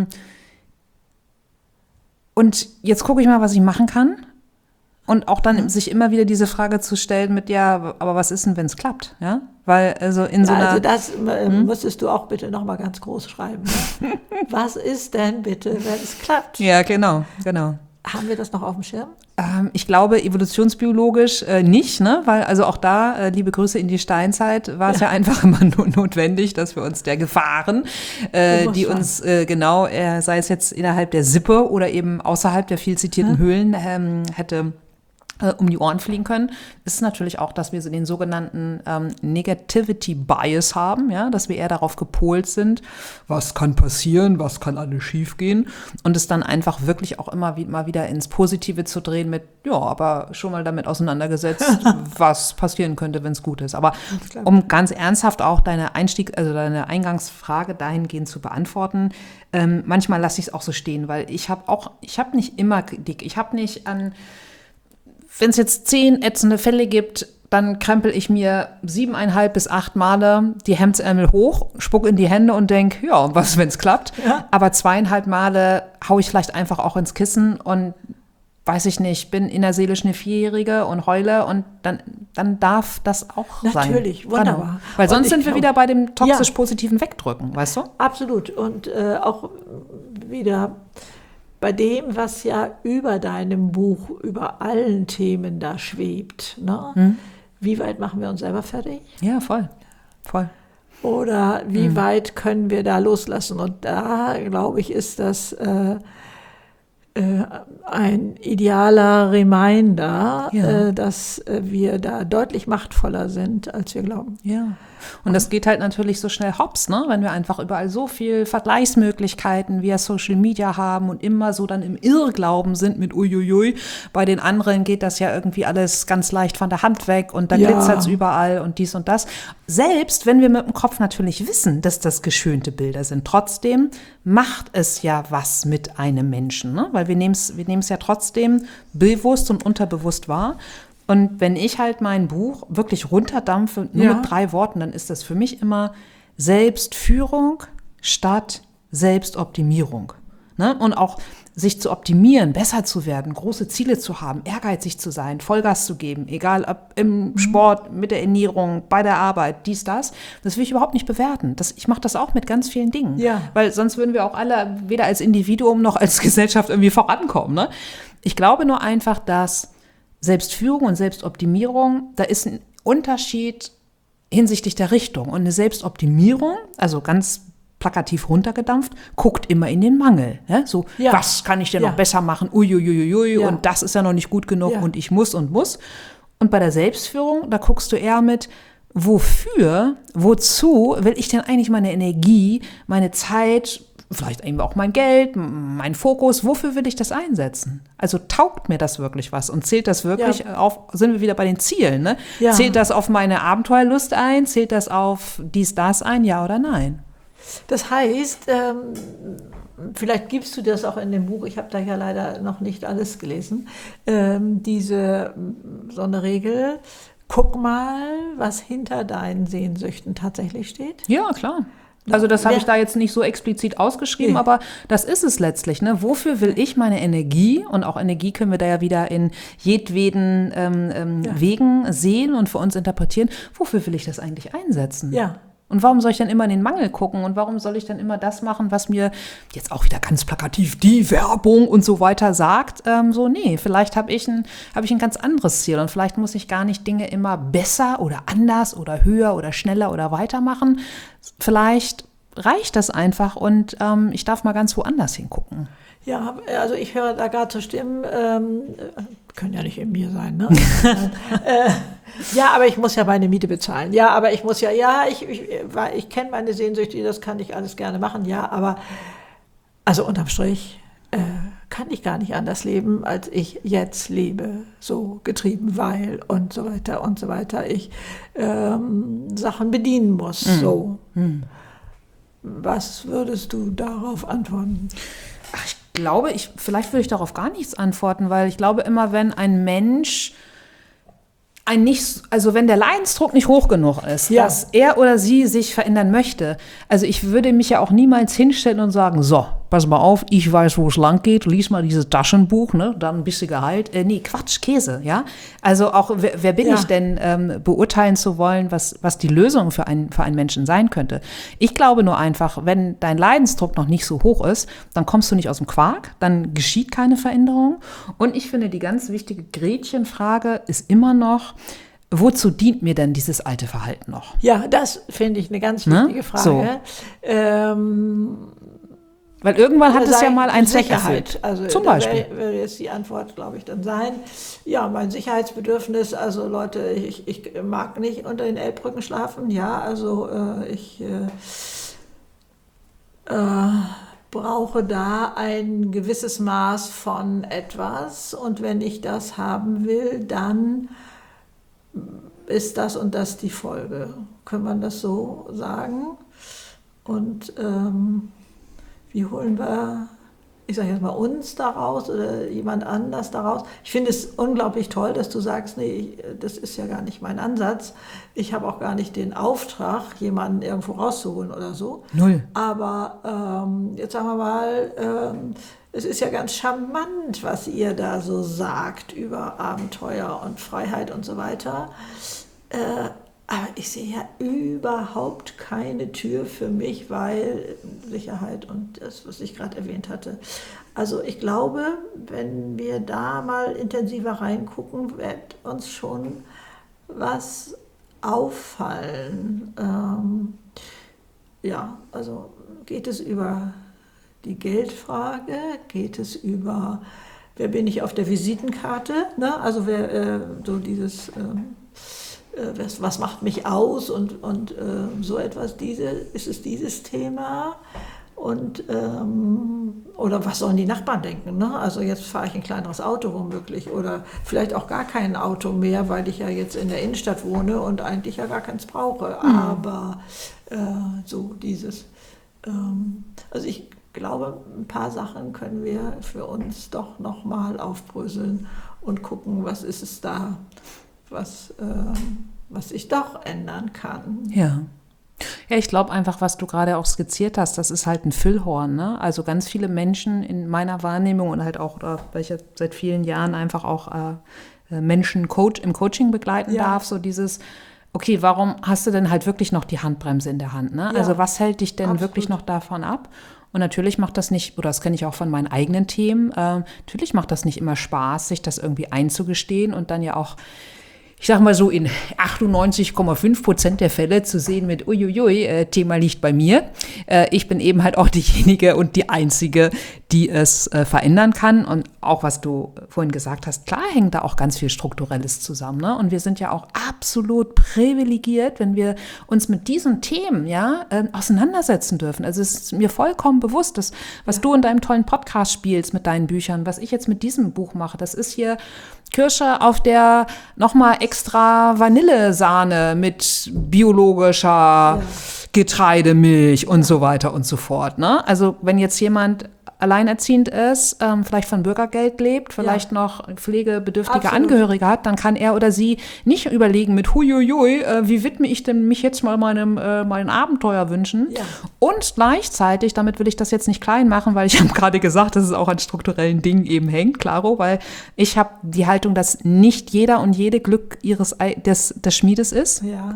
Und jetzt gucke ich mal, was ich machen kann. Und auch dann sich immer wieder diese Frage zu stellen mit, ja, aber was ist denn, wenn es klappt? Ja, weil also in so einer... Also das müsstest du auch bitte nochmal ganz groß schreiben. Ne? Was ist denn bitte, wenn es klappt? Ja, genau. Haben wir das noch auf dem Schirm? Ich glaube, evolutionsbiologisch nicht, ne? Weil also auch da, liebe Grüße in die Steinzeit, war es ja einfach immer notwendig, dass wir uns der Gefahren, die uns sei es jetzt innerhalb der Sippe oder eben außerhalb der viel zitierten Höhlen, hätte um die Ohren fliegen können, ist natürlich auch, dass wir so den sogenannten Negativity Bias haben, ja, dass wir eher darauf gepolt sind, was kann passieren, was kann alles schiefgehen und es dann einfach wirklich auch immer mal wieder ins Positive zu drehen mit, ja, aber schon mal damit auseinandergesetzt, was passieren könnte, wenn es gut ist. Aber um ganz ernsthaft auch deine Eingangsfrage dahingehend zu beantworten, manchmal lasse ich es auch so stehen, weil ich habe nicht immer Kritik, ich habe nicht wenn es jetzt 10 ätzende Fälle gibt, dann krempel ich mir 7,5 bis 8 Male die Hemdsärmel hoch, spuck in die Hände und denke, ja, und was, wenn es klappt? Ja. Aber 2,5 Male haue ich vielleicht einfach auch ins Kissen und weiß ich nicht, bin innerseelisch eine 4-Jährige und heule und dann darf das auch sein. Natürlich, wunderbar. Genau. Weil sonst sind wir wieder bei dem toxisch-positiven Wegdrücken, weißt du? Absolut. Und auch wieder bei dem, was ja über deinem Buch, über allen Themen da schwebt. Ne? Wie weit machen wir uns selber fertig? Ja, voll. Oder wie weit können wir da loslassen? Und da, glaube ich, ist das ein idealer Reminder, dass wir da deutlich machtvoller sind, als wir glauben. Ja. Und das geht halt natürlich so schnell hops, ne? Wenn wir einfach überall so viel Vergleichsmöglichkeiten via Social Media haben und immer so dann im Irrglauben sind mit uiuiui. Bei den anderen geht das ja irgendwie alles ganz leicht von der Hand weg und da glitzert es überall und dies und das. Selbst wenn wir mit dem Kopf natürlich wissen, dass das geschönte Bilder sind, trotzdem macht es ja was mit einem Menschen, ne? Weil wir nehmen es ja trotzdem bewusst und unterbewusst wahr. Und wenn ich halt mein Buch wirklich runterdampfe, nur mit 3 Worten, dann ist das für mich immer Selbstführung statt Selbstoptimierung. Ne? Und auch sich zu optimieren, besser zu werden, große Ziele zu haben, ehrgeizig zu sein, Vollgas zu geben, egal ob im Sport, mit der Ernährung, bei der Arbeit, dies, das will ich überhaupt nicht bewerten. Ich mache das auch mit ganz vielen Dingen. Ja. Weil sonst würden wir auch alle weder als Individuum noch als Gesellschaft irgendwie vorankommen. Ne? Ich glaube nur einfach, dass Selbstführung und Selbstoptimierung, da ist ein Unterschied hinsichtlich der Richtung. Und eine Selbstoptimierung, also ganz plakativ runtergedampft, guckt immer in den Mangel. Ne? So, was kann ich denn noch besser machen? Uiuiuiui, und das ist ja noch nicht gut genug und ich muss und muss. Und bei der Selbstführung, da guckst du eher mit, wozu will ich denn eigentlich meine Energie, meine Zeit, vielleicht eben auch mein Geld, mein Fokus, wofür will ich das einsetzen? Also taugt mir das wirklich was und zählt das wirklich auf, sind wir wieder bei den Zielen, ne? Ja. Zählt das auf meine Abenteuerlust ein? Zählt das auf dies, das ein? Ja oder nein? Das heißt, vielleicht gibst du das auch in dem Buch, ich habe da ja leider noch nicht alles gelesen, so eine Regel, guck mal, was hinter deinen Sehnsüchten tatsächlich steht. Ja, klar. Also das habe ich da jetzt nicht so explizit ausgeschrieben, aber das ist es letztlich. Ne? Wofür will ich meine Energie, und auch Energie können wir da ja wieder in jedweden Wegen sehen und für uns interpretieren, wofür will ich das eigentlich einsetzen? Ja. Und warum soll ich dann immer in den Mangel gucken? Und warum soll ich dann immer das machen, was mir jetzt auch wieder ganz plakativ die Werbung und so weiter sagt? Nee, vielleicht habe ich ein ganz anderes Ziel. Und vielleicht muss ich gar nicht Dinge immer besser oder anders oder höher oder schneller oder weitermachen. Vielleicht reicht das einfach und ich darf mal ganz woanders hingucken. Ja, also ich höre da gerade so Stimmen, können ja nicht in mir sein, ne? Ja, aber ich muss ja meine Miete bezahlen. Ja, aber ich muss ich kenne meine Sehnsüchte, das kann ich alles gerne machen. Ja, aber also unterm Strich kann ich gar nicht anders leben, als ich jetzt lebe. So getrieben, weil und so weiter und so weiter. Ich Sachen bedienen muss. So. Was würdest du darauf antworten? Ach, ich glaube, vielleicht würde ich darauf gar nichts antworten, weil ich glaube immer, wenn ein Mensch wenn der Leidensdruck nicht hoch genug ist, dass er oder sie sich verändern möchte. Also ich würde mich ja auch niemals hinstellen und sagen, so, pass mal auf, ich weiß, wo es lang geht, lies mal dieses Taschenbuch, ne, dann ein bisschen Gehalt. Nee, Quatsch, Käse, ja. Also auch, wer bin ich denn, beurteilen zu wollen, was die Lösung für einen Menschen sein könnte. Ich glaube nur einfach, wenn dein Leidensdruck noch nicht so hoch ist, dann kommst du nicht aus dem Quark, dann geschieht keine Veränderung. Und ich finde, die ganz wichtige Gretchenfrage ist immer noch, wozu dient mir denn dieses alte Verhalten noch? Ja, das finde ich eine ganz wichtige Frage. So. Weil irgendwann hat es ja mal einen Zweck erfüllt. Also zum Beispiel. Wäre jetzt die Antwort, glaube ich, dann sein. Ja, mein Sicherheitsbedürfnis, also Leute, ich mag nicht unter den Elbbrücken schlafen. Ja, also ich brauche da ein gewisses Maß von etwas. Und wenn ich das haben will, dann ist das und das die Folge. Kann man das so sagen? Und wie holen wir, ich sage jetzt mal, uns daraus oder jemand anders daraus? Ich finde es unglaublich toll, dass du sagst, nee, das ist ja gar nicht mein Ansatz. Ich habe auch gar nicht den Auftrag, jemanden irgendwo rauszuholen oder so. Null. Aber jetzt sagen wir mal, es ist ja ganz charmant, was ihr da so sagt über Abenteuer und Freiheit und so weiter. Aber ich sehe ja überhaupt keine Tür für mich, weil Sicherheit und das, was ich gerade erwähnt hatte. Also ich glaube, wenn wir da mal intensiver reingucken, wird uns schon was auffallen. Also geht es über die Geldfrage, geht es über, wer bin ich auf der Visitenkarte, ne? Also so dieses... was macht mich aus und so etwas, ist es dieses Thema und oder was sollen die Nachbarn denken, ne? Also jetzt fahre ich ein kleineres Auto womöglich oder vielleicht auch gar kein Auto mehr, weil ich ja jetzt in der Innenstadt wohne und eigentlich ja gar keins brauche, aber so dieses, also ich glaube, ein paar Sachen können wir für uns doch nochmal aufbröseln und gucken, was ist es da, was sich doch ändern kann. Ja. Ja, ich glaube einfach, was du gerade auch skizziert hast, das ist halt ein Füllhorn, ne? Also ganz viele Menschen in meiner Wahrnehmung und halt auch, weil ich ja seit vielen Jahren einfach auch Menschen im Coaching begleiten darf, so dieses, okay, warum hast du denn halt wirklich noch die Handbremse in der Hand, ne? Also was hält dich denn wirklich noch davon ab? Und natürlich macht das nicht, oder das kenne ich auch von meinen eigenen Themen, natürlich macht das nicht immer Spaß, sich das irgendwie einzugestehen und dann ja auch, ich sag mal so, in 98,5% der Fälle zu sehen mit uiuiui, Thema liegt bei mir. Ich bin eben halt auch diejenige und die Einzige, die es verändern kann. Und auch was du vorhin gesagt hast, klar hängt da auch ganz viel Strukturelles zusammen, ne? Und wir sind ja auch absolut privilegiert, wenn wir uns mit diesen Themen auseinandersetzen dürfen. Also es ist mir vollkommen bewusst, dass was du in deinem tollen Podcast spielst mit deinen Büchern, was ich jetzt mit diesem Buch mache, das ist hier Kirsche auf der nochmal extra Vanillesahne mit biologischer Getreidemilch und so weiter und so fort, ne? Also wenn jetzt jemand alleinerziehend ist, vielleicht von Bürgergeld lebt, vielleicht noch pflegebedürftige Angehörige hat, dann kann er oder sie nicht überlegen mit huiuiui, wie widme ich denn mich jetzt mal meinen Abenteuer wünschen. Ja. Und gleichzeitig, damit will ich das jetzt nicht klein machen, weil ich habe gerade gesagt, dass es auch an strukturellen Dingen eben hängt, klaro, weil ich habe die Haltung, dass nicht jeder und jede Glück des Schmiedes ist. Ja.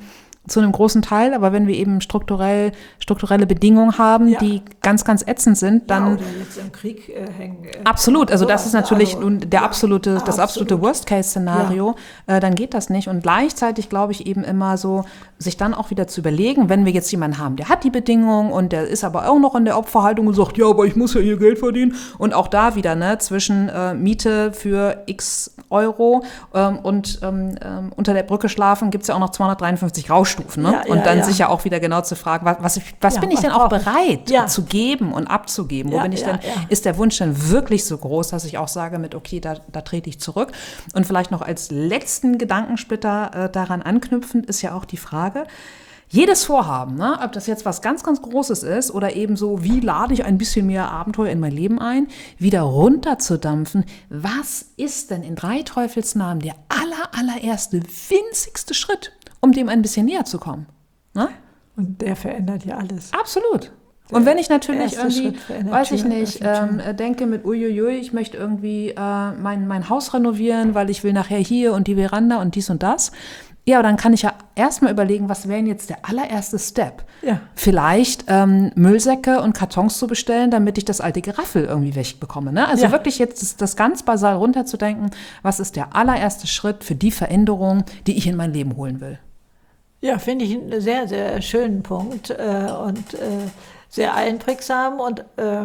Zu einem großen Teil, aber wenn wir eben strukturelle Bedingungen haben, die ganz, ganz ätzend sind, dann... Ja, oder jetzt im Krieg hängen. Absolut, also das ist natürlich das absolute Worst-Case-Szenario, dann geht das nicht. Und gleichzeitig glaube ich eben immer so, sich dann auch wieder zu überlegen, wenn wir jetzt jemanden haben, der hat die Bedingungen und der ist aber auch noch in der Opferhaltung und sagt, ja, aber ich muss ja hier Geld verdienen. Und auch da wieder, zwischen Miete für x Euro und unter der Brücke schlafen, gibt es ja auch noch 253 Rauschstufen. Und dann sich ja auch wieder genau zu fragen, was bin ich denn auch bereit zu geben und abzugeben? Wo bin ich denn? Ist der Wunsch denn wirklich so groß, dass ich auch sage okay, da trete ich zurück? Und vielleicht noch als letzten Gedankensplitter daran anknüpfend ist ja auch die Frage, jedes Vorhaben, ob das jetzt was ganz, ganz Großes ist oder eben so, wie lade ich ein bisschen mehr Abenteuer in mein Leben ein, wieder runterzudampfen. Was ist denn in 3 Teufelsnamen der allererste, winzigste Schritt, um dem ein bisschen näher zu kommen? Ne? Und der verändert ja alles. Absolut. Und wenn ich natürlich irgendwie, weiß ich nicht, denke mit uiuiui, ich möchte irgendwie mein Haus renovieren, weil ich will nachher hier und die Veranda und dies und das. Ja, aber dann kann ich ja erstmal überlegen, was wäre denn jetzt der allererste Step? Ja. Vielleicht Müllsäcke und Kartons zu bestellen, damit ich das alte Geraffel irgendwie wegbekomme. Ne? Also wirklich jetzt das ganz basal runterzudenken, was ist der allererste Schritt für die Veränderung, die ich in mein Leben holen will? Ja, finde ich einen sehr, sehr schönen Punkt und sehr einprägsam. Und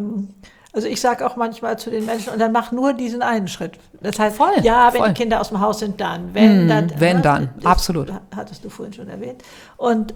also ich sage auch manchmal zu den Menschen, und dann mach nur diesen einen Schritt. Das heißt, wenn die Kinder aus dem Haus sind, dann. Wenn dann, absolut. Hattest du vorhin schon erwähnt. Und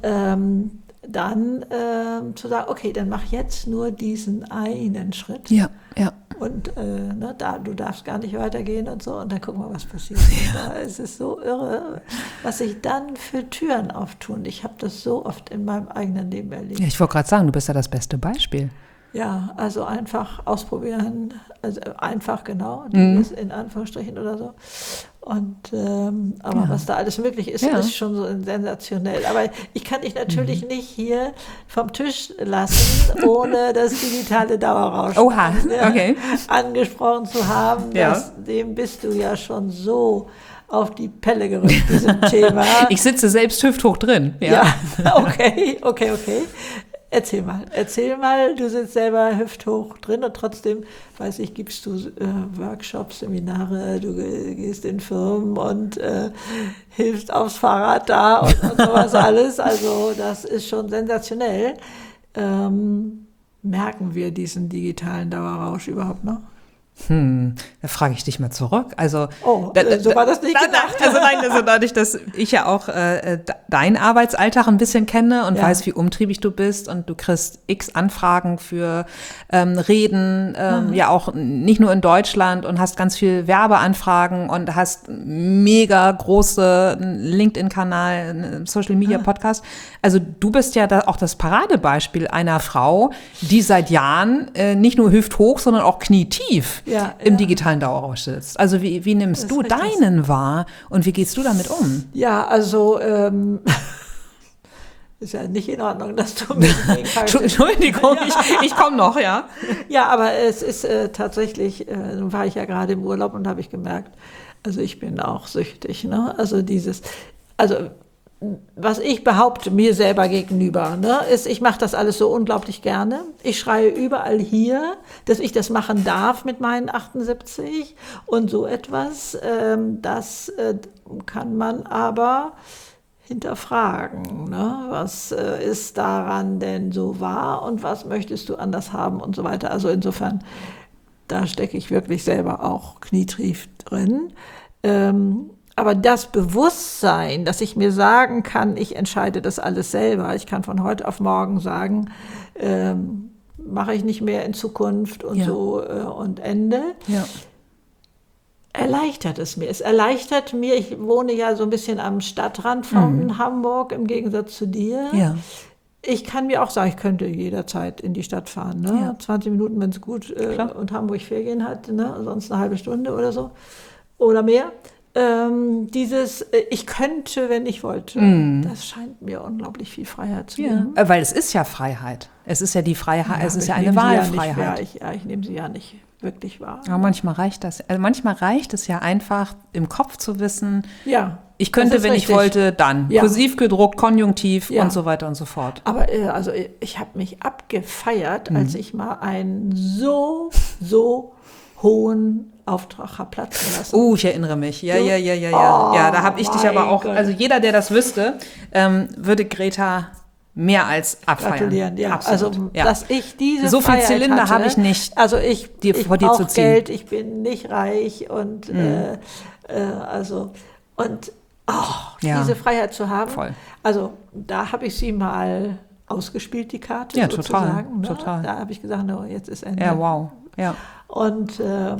dann zu sagen, okay, dann mach jetzt nur diesen einen Schritt. Ja. Und du darfst gar nicht weitergehen und so. Und dann gucken wir, was passiert. Es ist so irre, was sich dann für Türen auftun. Ich habe das so oft in meinem eigenen Leben erlebt. Ja, ich wollte gerade sagen, du bist ja das beste Beispiel. Ja, also einfach ausprobieren, also einfach in Anführungsstrichen oder so. Und aber was da alles möglich ist, ist schon so sensationell. Aber ich kann dich natürlich nicht hier vom Tisch lassen, ohne das digitale Dauerrauschen angesprochen zu haben. Dem bist du ja schon so auf die Pelle gerückt, diesem Thema. Ich sitze selbst hüfthoch drin. Ja, okay. Erzähl mal, du sitzt selber hüfthoch drin und trotzdem, weiß ich, gibst du Workshops, Seminare, du gehst in Firmen und hilfst aufs Fahrrad da und sowas alles. Also das ist schon sensationell. Merken wir diesen digitalen Dauerrausch überhaupt noch? Da frage ich dich mal zurück. Also, so war das nicht gedacht. Also dadurch, dass ich ja auch deinen Arbeitsalltag ein bisschen kenne und weiß, wie umtriebig du bist und du kriegst x Anfragen für Reden, ja auch nicht nur in Deutschland und hast ganz viel Werbeanfragen und hast mega große LinkedIn-Kanal, Social-Media-Podcast. Also du bist ja auch das Paradebeispiel einer Frau, die seit Jahren nicht nur hüfthoch, sondern auch knietief im digitalen Dauerrausch sitzt. Also wie nimmst du deinen wahr und wie gehst du damit um? Ja, also ist ja nicht in Ordnung, dass du mich Entschuldigung, ich komme noch, ja. Ja, aber es ist tatsächlich, nun war ich ja gerade im Urlaub und habe ich gemerkt, also ich bin auch süchtig, ne? Also was ich behaupte mir selber gegenüber, ist, ich mache das alles so unglaublich gerne. Ich schreie überall hier, dass ich das machen darf mit meinen 78 und so etwas. Das kann man aber hinterfragen. Was ist daran denn so wahr und was möchtest du anders haben und so weiter. Also insofern, da stecke ich wirklich selber auch knietief drin. Aber das Bewusstsein, dass ich mir sagen kann, ich entscheide das alles selber. Ich kann von heute auf morgen sagen, mache ich nicht mehr in Zukunft und so und Ende. Ja. Erleichtert es mir. Es erleichtert mir, ich wohne ja so ein bisschen am Stadtrand von Hamburg im Gegensatz zu dir. Ja. Ich kann mir auch sagen, ich könnte jederzeit in die Stadt fahren. Ne? Ja. 20 Minuten, wenn es gut Klar. und Hamburg Ferien hat, ne? Sonst eine halbe Stunde oder so oder mehr. Ich könnte, wenn ich wollte, das scheint mir unglaublich viel Freiheit zu geben. Weil es ist ja Freiheit. Es ist ja die Freiheit, es ist ja eine nehme sie Wahlfreiheit. Ich nehme sie ja nicht wirklich wahr. Ja, manchmal reicht das. Also manchmal reicht es ja einfach, im Kopf zu wissen, Ja, ich könnte, das ist wenn richtig. ich wollte, dann. Ja. Kursiv gedruckt, konjunktiv Ja. und so weiter und so fort. Aber also ich habe mich abgefeiert, als ich mal einen so hohen Auftrag habe platzen lassen. Ich erinnere mich. Ja. Ja, da habe ich dich aber auch, Gott. also jeder, der das wüsste, würde Greta mehr als abfeiern. Gratulieren, ja. Absolut. Also, ja. dass ich diese So viel Freiheit Zylinder hatte, habe ich nicht, Also ich vor dir zu brauche ziehen. Geld, ich bin nicht reich und Ja. diese Freiheit zu haben. Voll. Also da habe ich sie mal ausgespielt, die Karte Ja, total, sozusagen. Ne? total. Da habe ich gesagt, no, jetzt ist Ende. Ja, wow. Ja. Und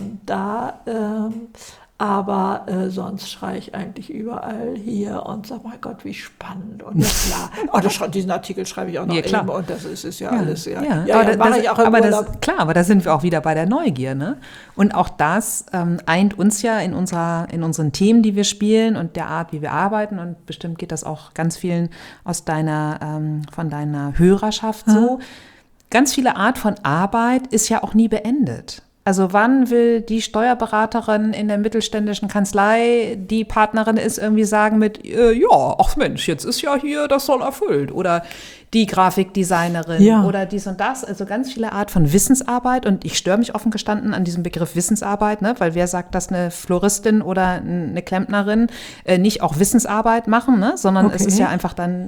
sonst schreie ich eigentlich überall hier und sage, mein Gott, wie spannend. Und ja, klar, diesen Artikel schreibe ich auch noch Ja, klar. eben und das ist ja alles. Ja, aber mache ich auch im Urlaub. klar, aber da sind wir auch wieder bei der Neugier, ne? Und auch das eint uns ja in unseren Themen, die wir spielen und der Art, wie wir arbeiten. Und bestimmt geht das auch ganz vielen von deiner Hörerschaft so. Ganz viele Art von Arbeit ist ja auch nie beendet. Also wann will die Steuerberaterin in der mittelständischen Kanzlei, die Partnerin ist, irgendwie sagen mit, ach Mensch, jetzt ist ja hier das soll erfüllt. Oder die Grafikdesignerin oder dies und das. Also ganz viele Art von Wissensarbeit. Und ich störe mich offen gestanden an diesem Begriff Wissensarbeit, ne? Weil wer sagt, dass eine Floristin oder eine Klempnerin nicht auch Wissensarbeit machen, ne? Sondern es ist ja einfach dann...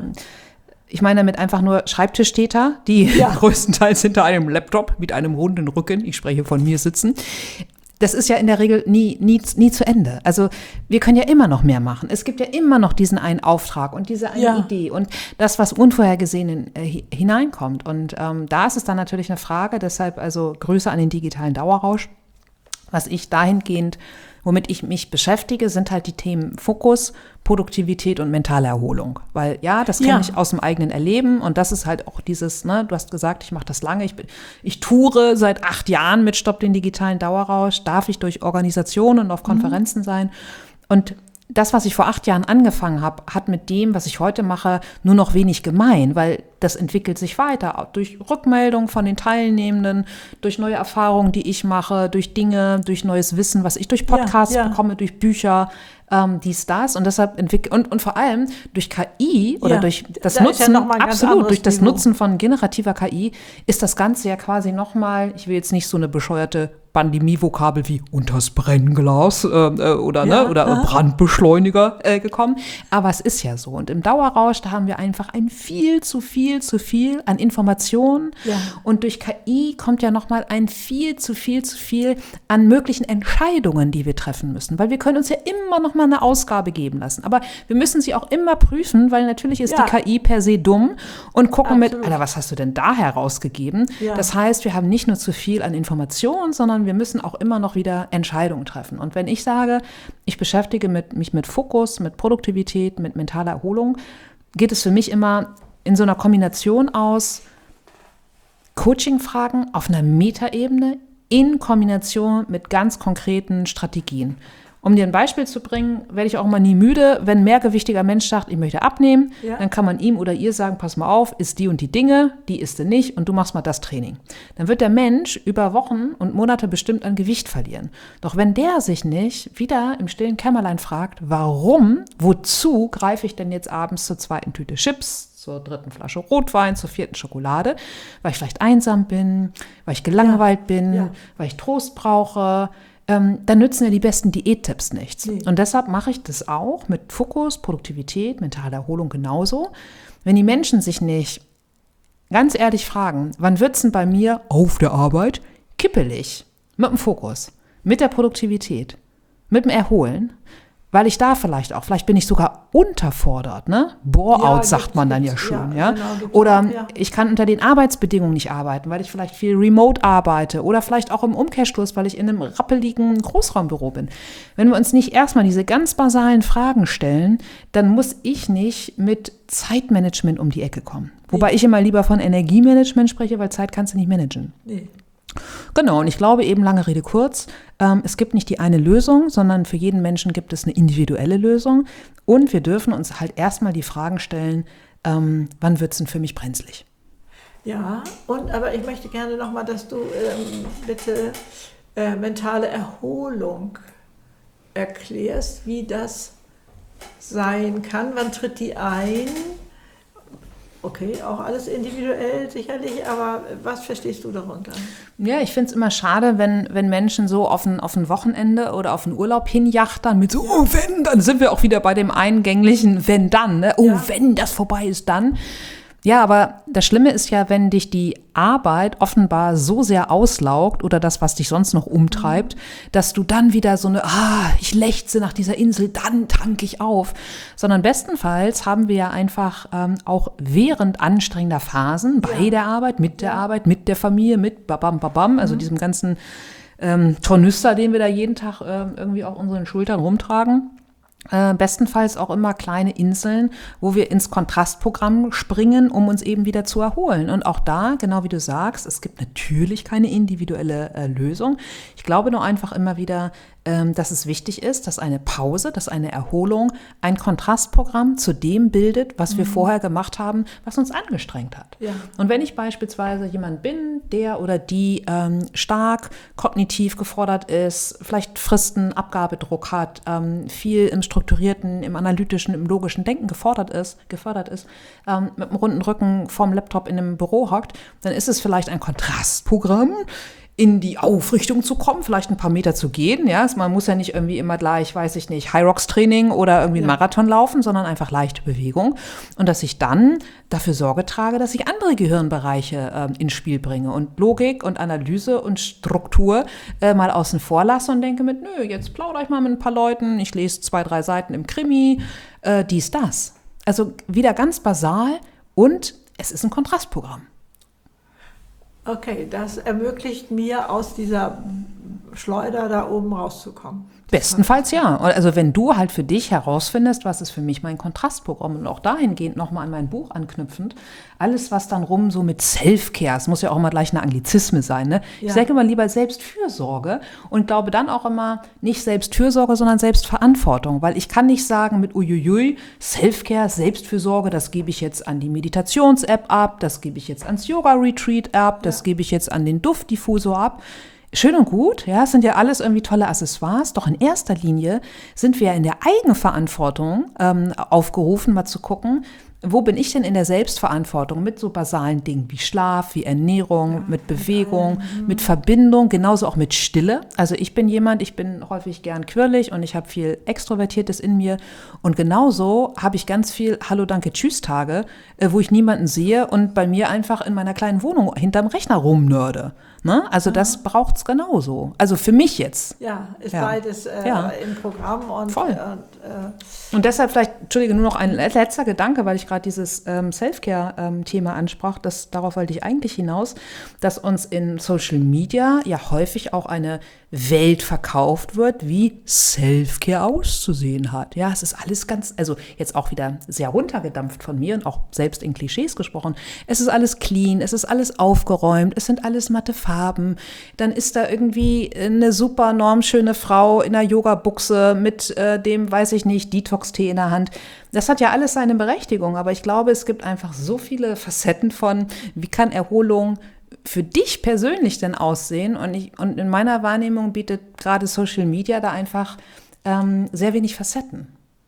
Ich meine damit einfach nur Schreibtischtäter, die größtenteils hinter einem Laptop mit einem runden Rücken, ich spreche von mir, sitzen. Das ist ja in der Regel nie zu Ende. Also wir können ja immer noch mehr machen. Es gibt ja immer noch diesen einen Auftrag und diese eine Idee und das, was unvorhergesehen hineinkommt. Und da ist es dann natürlich eine Frage, deshalb also Grüße an den digitalen Dauerrausch. Was ich dahingehend, womit ich mich beschäftige, sind halt die Themen Fokus, Produktivität und mentale Erholung. Weil das kenne ich aus dem eigenen Erleben und das ist halt auch dieses, ne, du hast gesagt, ich mache das lange, ich toure seit 8 Jahren mit Stopp den digitalen Dauerrausch, darf ich durch Organisationen und auf Konferenzen sein und das, was ich vor 8 Jahren angefangen habe, hat mit dem, was ich heute mache, nur noch wenig gemein, weil das entwickelt sich weiter. Durch Rückmeldungen von den Teilnehmenden, durch neue Erfahrungen, die ich mache, durch Dinge, durch neues Wissen, was ich durch Podcasts bekomme, durch Bücher, dies, das. Und deshalb und vor allem durch KI oder durch das Nutzen, durch das Nutzen von generativer KI ist das Ganze ja quasi nochmal, ich will jetzt nicht so eine bescheuerte Pandemie-Vokabel wie unters Brennglas oder Brandbeschleuniger gekommen. Aber es ist ja so. Und im Dauerrausch, da haben wir einfach ein viel zu viel an Informationen. Ja. Und durch KI kommt ja nochmal ein viel zu viel an möglichen Entscheidungen, die wir treffen müssen. Weil wir können uns ja immer noch mal eine Ausgabe geben lassen. Aber wir müssen sie auch immer prüfen, weil natürlich ist die KI per se dumm und gucken Alter, was hast du denn da herausgegeben? Ja. Das heißt, wir haben nicht nur zu viel an Informationen, sondern wir müssen auch immer noch wieder Entscheidungen treffen. Und wenn ich sage, ich beschäftige mich mit Fokus, mit Produktivität, mit mentaler Erholung, geht es für mich immer in so einer Kombination aus Coaching-Fragen auf einer Metaebene in Kombination mit ganz konkreten Strategien. Um dir ein Beispiel zu bringen, werde ich auch mal nie müde, wenn ein mehrgewichtiger Mensch sagt, ich möchte abnehmen, dann kann man ihm oder ihr sagen, pass mal auf, isst die und die Dinge, die isst du nicht und du machst mal das Training. Dann wird der Mensch über Wochen und Monate bestimmt an Gewicht verlieren. Doch wenn der sich nicht wieder im stillen Kämmerlein fragt, wozu greife ich denn jetzt abends zur 2. Tüte Chips, zur 3. Flasche Rotwein, zur 4. Schokolade, weil ich vielleicht einsam bin, weil ich gelangweilt bin, weil ich Trost brauche, dann nützen ja die besten Diättipps nichts. Nee. Und deshalb mache ich das auch mit Fokus, Produktivität, mentale Erholung genauso. Wenn die Menschen sich nicht ganz ehrlich fragen, wann wird's denn bei mir auf der Arbeit kippelig? Mit dem Fokus, mit der Produktivität, mit dem Erholen. weil ich da vielleicht bin ich sogar unterfordert, ne? Bore-out sagt man dann ja schon, ja. Genau, Oder auch, ja. ich kann unter den Arbeitsbedingungen nicht arbeiten, weil ich vielleicht viel remote arbeite oder vielleicht auch im Umkehrschluss, weil ich in einem rappeligen Großraumbüro bin. Wenn wir uns nicht erstmal diese ganz basalen Fragen stellen, dann muss ich nicht mit Zeitmanagement um die Ecke kommen. Wobei ich immer lieber von Energiemanagement spreche, weil Zeit kannst du nicht managen. Nee. Genau, und ich glaube eben, lange Rede kurz, es gibt nicht die eine Lösung, sondern für jeden Menschen gibt es eine individuelle Lösung. Und wir dürfen uns halt erstmal die Fragen stellen, wann wird es denn für mich brenzlig? Ja, aber ich möchte gerne nochmal, dass du bitte mentale Erholung erklärst, wie das sein kann. Wann tritt die ein? Okay, auch alles individuell sicherlich, aber was verstehst du darunter? Ja, ich finde es immer schade, wenn Menschen so auf ein Wochenende oder auf einen Urlaub hinjachtern mit so, oh, wenn, dann sind wir auch wieder bei dem eingänglichen wenn dann, ne? Oh, wenn das vorbei ist, dann. Ja, aber das Schlimme ist ja, wenn dich die Arbeit offenbar so sehr auslaugt oder das, was dich sonst noch umtreibt, dass du dann wieder so ich lechze nach dieser Insel, dann tanke ich auf. Sondern bestenfalls haben wir ja einfach auch während anstrengender Phasen bei der Arbeit, mit der Familie, mit babam, also diesem ganzen Tornister, den wir da jeden Tag irgendwie auf unseren Schultern rumtragen. Bestenfalls auch immer kleine Inseln, wo wir ins Kontrastprogramm springen, um uns eben wieder zu erholen. Und auch da, genau wie du sagst, es gibt natürlich keine individuelle Lösung. Ich glaube nur einfach immer wieder, dass es wichtig ist, dass eine Pause, dass eine Erholung ein Kontrastprogramm zu dem bildet, was wir vorher gemacht haben, was uns angestrengt hat. Ja. Und wenn ich beispielsweise jemand bin, der oder die stark kognitiv gefordert ist, vielleicht Fristen, Abgabedruck hat, viel im strukturierten, im analytischen, im logischen Denken gefordert ist, mit einem runden Rücken vorm Laptop in einem Büro hockt, dann ist es vielleicht ein Kontrastprogramm, in die Aufrichtung zu kommen, vielleicht ein paar Meter zu gehen. Ja, man muss ja nicht irgendwie immer gleich, weiß ich nicht, High-Rocks-Training oder irgendwie einen Marathon laufen, sondern einfach leichte Bewegung. Und dass ich dann dafür Sorge trage, dass ich andere Gehirnbereiche ins Spiel bringe und Logik und Analyse und Struktur mal außen vor lasse und denke jetzt plaudere ich mal mit ein paar Leuten, ich lese 2, 3 Seiten im Krimi, dies, das. Also wieder ganz basal und es ist ein Kontrastprogramm. Okay, das ermöglicht mir, aus dieser Schleuder da oben rauszukommen. Bestenfalls ja. Also wenn du halt für dich herausfindest, was ist für mich mein Kontrastprogramm und auch dahingehend nochmal an mein Buch anknüpfend, alles was dann so mit Self-Care, es muss ja auch immer gleich eine Anglizisme sein, ne? Ja. Ich sage immer lieber Selbstfürsorge und glaube dann auch immer nicht Selbstfürsorge, sondern Selbstverantwortung, weil ich kann nicht sagen mit uiuiui, Self-Care, Selbstfürsorge, das gebe ich jetzt an die Meditations-App ab, das gebe ich jetzt ans Yoga-Retreat ab, das gebe ich jetzt an den Duftdiffusor ab. Schön und gut, ja, es sind ja alles irgendwie tolle Accessoires, doch in erster Linie sind wir ja in der Eigenverantwortung aufgerufen, mal zu gucken, wo bin ich denn in der Selbstverantwortung mit so basalen Dingen wie Schlaf, wie Ernährung, mit Bewegung, mit Verbindung, genauso auch mit Stille. Also ich bin häufig gern quirlig und ich habe viel Extrovertiertes in mir und genauso habe ich ganz viel Hallo, Danke, Tschüss-Tage, wo ich niemanden sehe und bei mir einfach in meiner kleinen Wohnung hinterm Rechner rumnörde. Ne? Also das braucht es genauso. Also für mich jetzt. Ja, ist beides im Programm. Und, voll. Und deshalb vielleicht, Entschuldige, nur noch ein letzter Gedanke, weil ich gerade dieses Self-Care-Thema ansprach, darauf wollte ich eigentlich hinaus, dass uns in Social Media ja häufig auch eine Welt verkauft wird, wie Self-Care auszusehen hat. Ja, es ist alles also jetzt auch wieder sehr runtergedampft von mir und auch selbst in Klischees gesprochen. Es ist alles clean, es ist alles aufgeräumt, es sind alles matte Farben. Dann ist da irgendwie eine super normschöne Frau in einer Yoga-Buchse mit dem, weiß ich nicht, Detox-Tee in der Hand. Das hat ja alles seine Berechtigung, aber ich glaube, es gibt einfach so viele Facetten von, wie kann Erholung für dich persönlich denn aussehen? Und in meiner Wahrnehmung bietet gerade Social Media da einfach sehr wenig Facetten.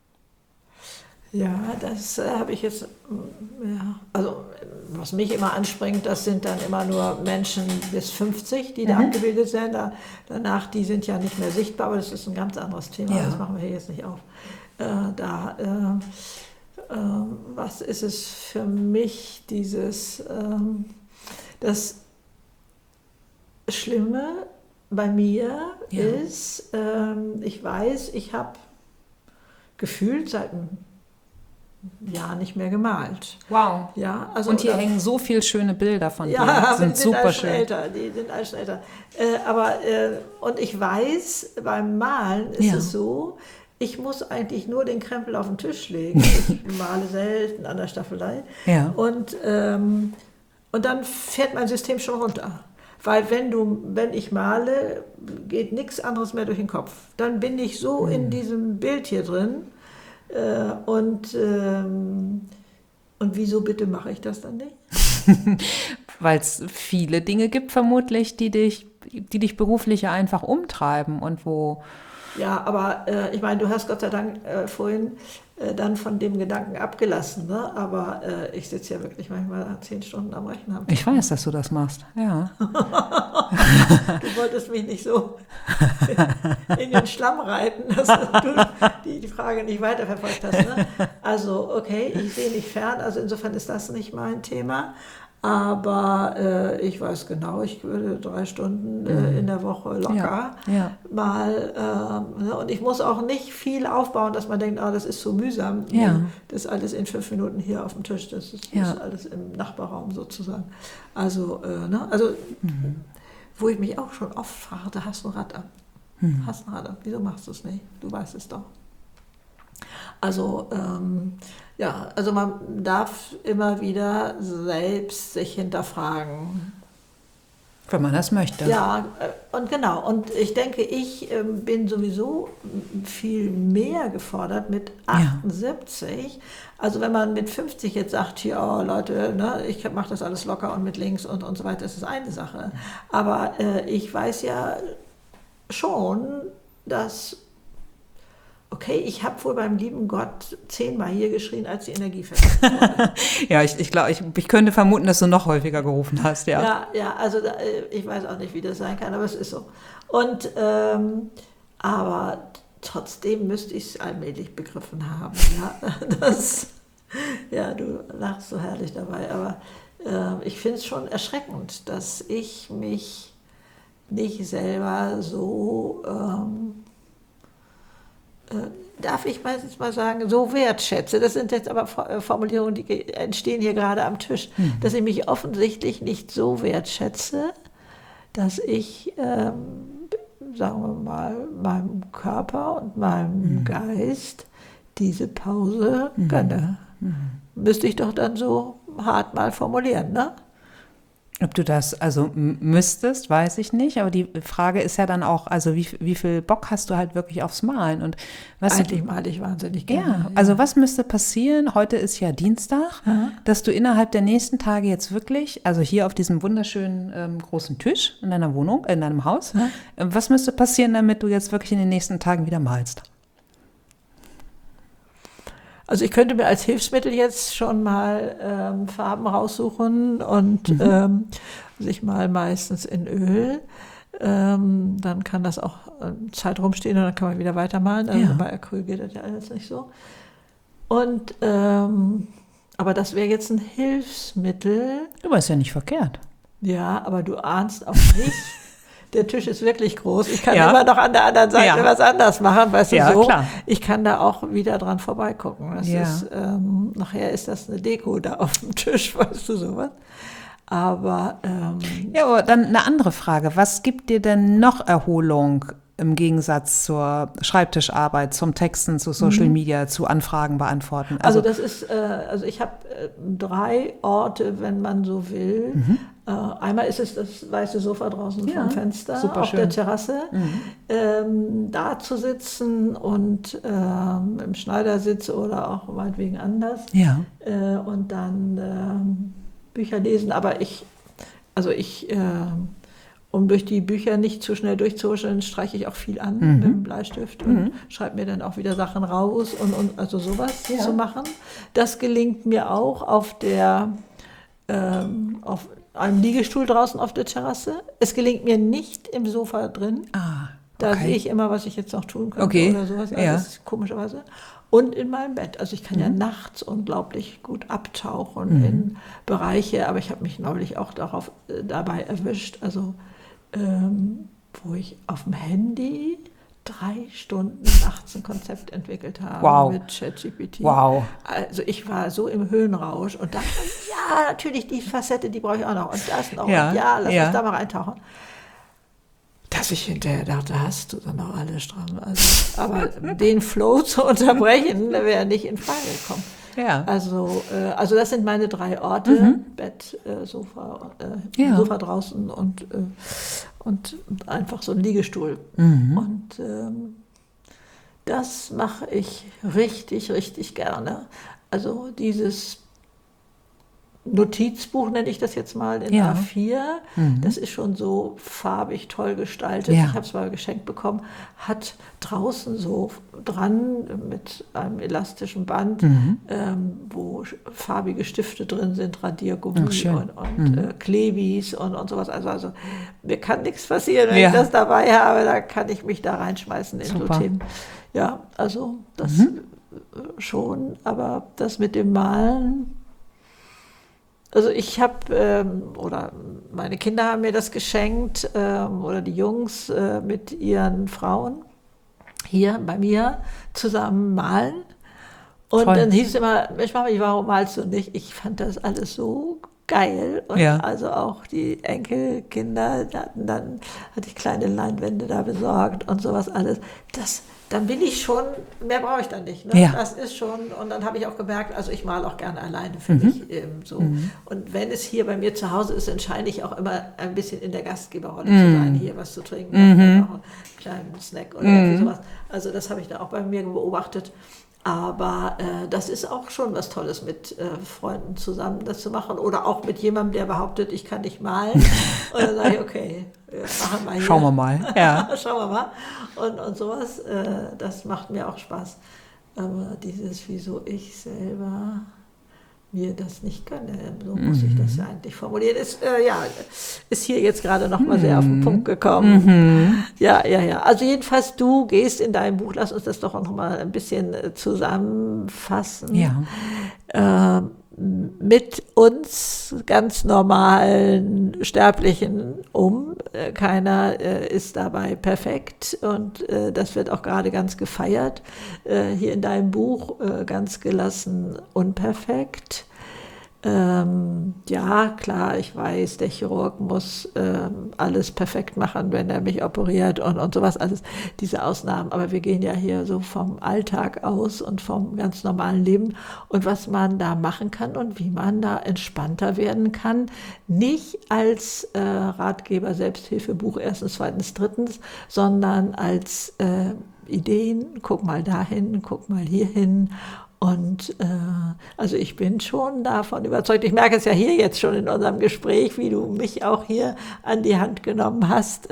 Ja, das habe ich jetzt, also was mich immer anspringt, das sind dann immer nur Menschen bis 50, die da abgebildet sind. Danach, die sind ja nicht mehr sichtbar, aber das ist ein ganz anderes Thema, das machen wir hier jetzt nicht auf. Was ist es für mich, das Schlimme bei mir ist, ich weiß, ich habe gefühlt seit einem Jahr nicht mehr gemalt. Wow. Ja, also, Und hier hängen so viele schöne Bilder von dir. Ja, Die sind super schön. Die sind alle schon älter. Und ich weiß, beim Malen ist Ja. es so, ich muss eigentlich nur den Krempel auf den Tisch legen. Ich male selten an der Staffelei. Ja. Und dann fährt mein System schon runter. Weil wenn ich male, geht nichts anderes mehr durch den Kopf. Dann bin ich so in diesem Bild hier drin. Und wieso bitte mache ich das dann nicht? Weil es viele Dinge gibt vermutlich, die dich beruflich ja einfach umtreiben und wo... Ja, aber ich meine, du hast Gott sei Dank vorhin dann von dem Gedanken abgelassen, ne? Aber ich sitze ja wirklich manchmal 10 Stunden am Rechner. Ich weiß, dass du das machst, ja. Du wolltest mich nicht so in den Schlamm reiten, dass du die Frage nicht weiterverfolgt hast. Ne? Also, okay, ich sehe nicht fern, also insofern ist das nicht mein Thema. Aber ich weiß genau, ich würde 3 Stunden in der Woche locker mal, und ich muss auch nicht viel aufbauen, dass man denkt, das ist so mühsam. Ja. Das ist alles in 5 Minuten hier auf dem Tisch, das ist alles im Nachbarraum sozusagen. Also, wo ich mich auch schon oft fragte, hast du ein Rad an? Hast ein Rad an? Wieso machst du es nicht? Du weißt es doch. Also, also man darf immer wieder selbst sich hinterfragen. Wenn man das möchte. Ja, und genau. Und ich denke, ich bin sowieso viel mehr gefordert mit 78. Also wenn man mit 50 jetzt sagt, ja Leute, ne, ich mache das alles locker und mit links und so weiter, das ist eine Sache. Aber ich weiß ja schon, dass... Okay, ich habe wohl beim lieben Gott 10-mal hier geschrien, als die Energie verletzt wurde. Ja, ich glaube, ich könnte vermuten, dass du noch häufiger gerufen hast, ja. Ja, also ich weiß auch nicht, wie das sein kann, aber es ist so. Und, aber trotzdem müsste ich es allmählich begriffen haben. Ja, du lachst so herrlich dabei, aber ich finde es schon erschreckend, dass ich mich nicht selber so... darf ich meistens mal sagen, so wertschätze. Das sind jetzt aber Formulierungen, die entstehen hier gerade am Tisch, dass ich mich offensichtlich nicht so wertschätze, dass ich, sagen wir mal, meinem Körper und meinem Geist diese Pause gönne. Müsste ich doch dann so hart mal formulieren, ne? Ob du das also müsstest, weiß ich nicht, aber die Frage ist ja dann auch, also wie viel Bock hast du halt wirklich aufs Malen? Und was Eigentlich male ich wahnsinnig gerne. Ja, also was müsste passieren, heute ist ja Dienstag, dass du innerhalb der nächsten Tage jetzt wirklich, also hier auf diesem wunderschönen großen Tisch in deiner Wohnung, in deinem Haus, was müsste passieren, damit du jetzt wirklich in den nächsten Tagen wieder malst? Also ich könnte mir als Hilfsmittel jetzt schon mal Farben raussuchen und sich mal meistens in Öl. Dann kann das auch Zeit rumstehen und dann kann man wieder weitermalen. Also bei Acryl geht das ja alles nicht so. Und aber das wäre jetzt ein Hilfsmittel. Aber ist ja nicht verkehrt. Ja, aber du ahnst auch nicht. Der Tisch ist wirklich groß. Ich kann immer noch an der anderen Seite was anders machen, weißt du, so. Klar. Ich kann da auch wieder dran vorbeigucken. Das ist, nachher ist das eine Deko da auf dem Tisch, weißt du, sowas. Aber aber dann eine andere Frage. Was gibt dir denn noch Erholung im Gegensatz zur Schreibtischarbeit, zum Texten, zu Social Media, zu Anfragen beantworten? Also das ist, also ich habe 3 Orte, wenn man so will. Einmal ist es das weiße Sofa draußen vom Fenster auf der Terrasse, da zu sitzen und im Schneidersitz oder auch meinetwegen anders und dann Bücher lesen. Aber um durch die Bücher nicht zu schnell durchzuhuscheln, streiche ich auch viel an mit dem Bleistift und schreibe mir dann auch wieder Sachen raus und also sowas zu machen. Das gelingt mir auch auf einem Liegestuhl draußen auf der Terrasse. Es gelingt mir nicht im Sofa drin. Da sehe ich immer, was ich jetzt noch tun könnte oder sowas. Das ist komischerweise. Und in meinem Bett. Also ich kann ja nachts unglaublich gut abtauchen in Bereiche, aber ich habe mich neulich auch dabei erwischt, also wo ich auf dem Handy 3 Stunden nachts ein Konzept entwickelt haben Wow. mit ChatGPT. Wow. Also ich war so im Höhenrausch und dachte, ja, natürlich die Facette, die brauche ich auch noch und das noch. Ja, Und ja, lass ja. uns da mal reintauchen. Dass ich hinterher dachte, hast du dann noch alle stramm. Also, aber den Flow zu unterbrechen, wäre nicht in Frage gekommen. Ja. Also das sind meine 3 Orte, Bett, Sofa, Ja. Sofa draußen und einfach so ein Liegestuhl. Und das mache ich richtig, richtig gerne. Also dieses Notizbuch nenne ich das jetzt mal in Ja. A4. Das ist schon so farbig toll gestaltet. Ja. Ich habe es mal geschenkt bekommen. Hat draußen so dran mit einem elastischen Band, wo farbige Stifte drin sind, Radiergummi Ach, schön. und Klebis und sowas. Also mir kann nichts passieren, wenn Ja. ich das dabei habe. Da kann ich mich da reinschmeißen in Super. so Themen. Ja, also das schon. Aber das mit dem Malen... Also ich habe, oder meine Kinder haben mir das geschenkt, oder die Jungs mit ihren Frauen hier bei mir zusammen malen. Und Toll. dann hieß es immer, Mensch Mami, warum malst du nicht? Ich fand das alles so geil. Und Ja. also auch die Enkelkinder, hatte ich kleine Leinwände da besorgt und sowas alles. Dann bin ich schon, mehr brauche ich dann nicht. Ne? Ja. Das ist schon, und dann habe ich auch gemerkt, also ich male auch gerne alleine für mich so. Und wenn es hier bei mir zu Hause ist, dann scheine ich auch immer ein bisschen in der Gastgeberrolle zu sein, hier was zu trinken, noch einen kleinen Snack oder irgendwie sowas. Also das habe ich da auch bei mir beobachtet. Aber das ist auch schon was Tolles, mit Freunden zusammen das zu machen. Oder auch mit jemandem, der behauptet, ich kann nicht malen. Und dann sage ich, okay, machen wir hier. Schauen wir mal. Ja. Schauen wir mal. Und sowas, das macht mir auch Spaß. Aber dieses, wieso ich selber mir das nicht gönne, so muss ich das ja eigentlich formulieren, ist hier jetzt gerade noch mal sehr auf den Punkt gekommen. Ja. Also jedenfalls, du gehst in deinem Buch, lass uns das doch noch mal ein bisschen zusammenfassen. Ja. Mit uns ganz normalen Sterblichen um. Keiner ist dabei perfekt und das wird auch gerade ganz gefeiert. Hier in deinem Buch ganz gelassen unperfekt. Ja, klar, ich weiß, der Chirurg muss alles perfekt machen, wenn er mich operiert und sowas, alles, diese Ausnahmen. Aber wir gehen ja hier so vom Alltag aus und vom ganz normalen Leben und was man da machen kann und wie man da entspannter werden kann. Nicht als Ratgeber, Selbsthilfebuch, erstens, zweitens, drittens, sondern als Ideen, guck mal dahin, guck mal hierhin. Und also ich bin schon davon überzeugt, ich merke es ja hier jetzt schon in unserem Gespräch, wie du mich auch hier an die Hand genommen hast,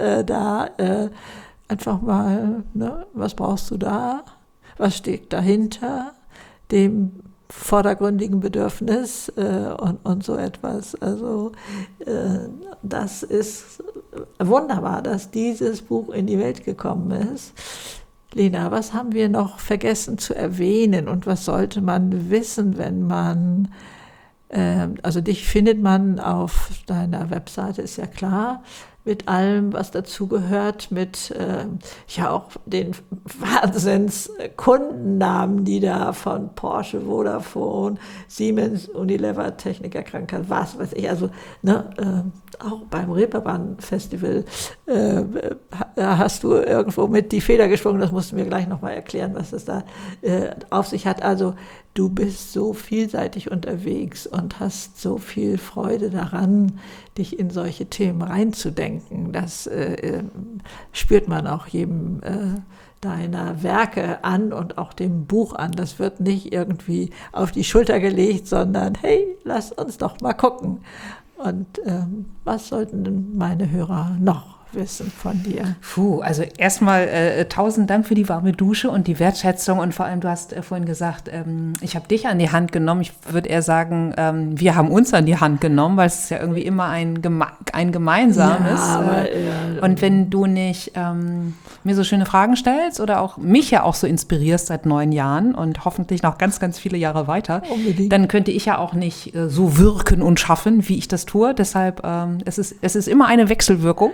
einfach mal, ne, was brauchst du da, was steht dahinter, dem vordergründigen Bedürfnis und so etwas. Also das ist wunderbar, dass dieses Buch in die Welt gekommen ist. Lena, was haben wir noch vergessen zu erwähnen und was sollte man wissen, wenn man, also dich findet man auf deiner Webseite, ist ja klar, mit allem, was dazugehört, mit ja auch den Wahnsinns-Kundennamen, die da von Porsche, Vodafone, Siemens, Unilever, Techniker, Krankenkasse, was weiß ich, also ne, auch beim Reeperbahn-Festival hast du irgendwo mit die Feder geschwungen, das musst du mir gleich nochmal erklären, was das da auf sich hat. Also du bist so vielseitig unterwegs und hast so viel Freude daran, dich in solche Themen reinzudenken. Das spürt man auch jedem deiner Werke an und auch dem Buch an. Das wird nicht irgendwie auf die Schulter gelegt, sondern hey, lass uns doch mal gucken. Und was sollten denn meine Hörer noch wissen von dir? Also erstmal 1000 Dank für die warme Dusche und die Wertschätzung und vor allem, du hast vorhin gesagt, ich habe dich an die Hand genommen. Ich würde eher sagen, wir haben uns an die Hand genommen, weil es ist ja irgendwie immer ein gemeinsames. Ja, und wenn du nicht mir so schöne Fragen stellst oder auch mich ja auch so inspirierst seit 9 Jahren und hoffentlich noch ganz, ganz viele Jahre weiter, dann könnte ich ja auch nicht so wirken und schaffen, wie ich das tue. Deshalb, es ist immer eine Wechselwirkung, ja, egal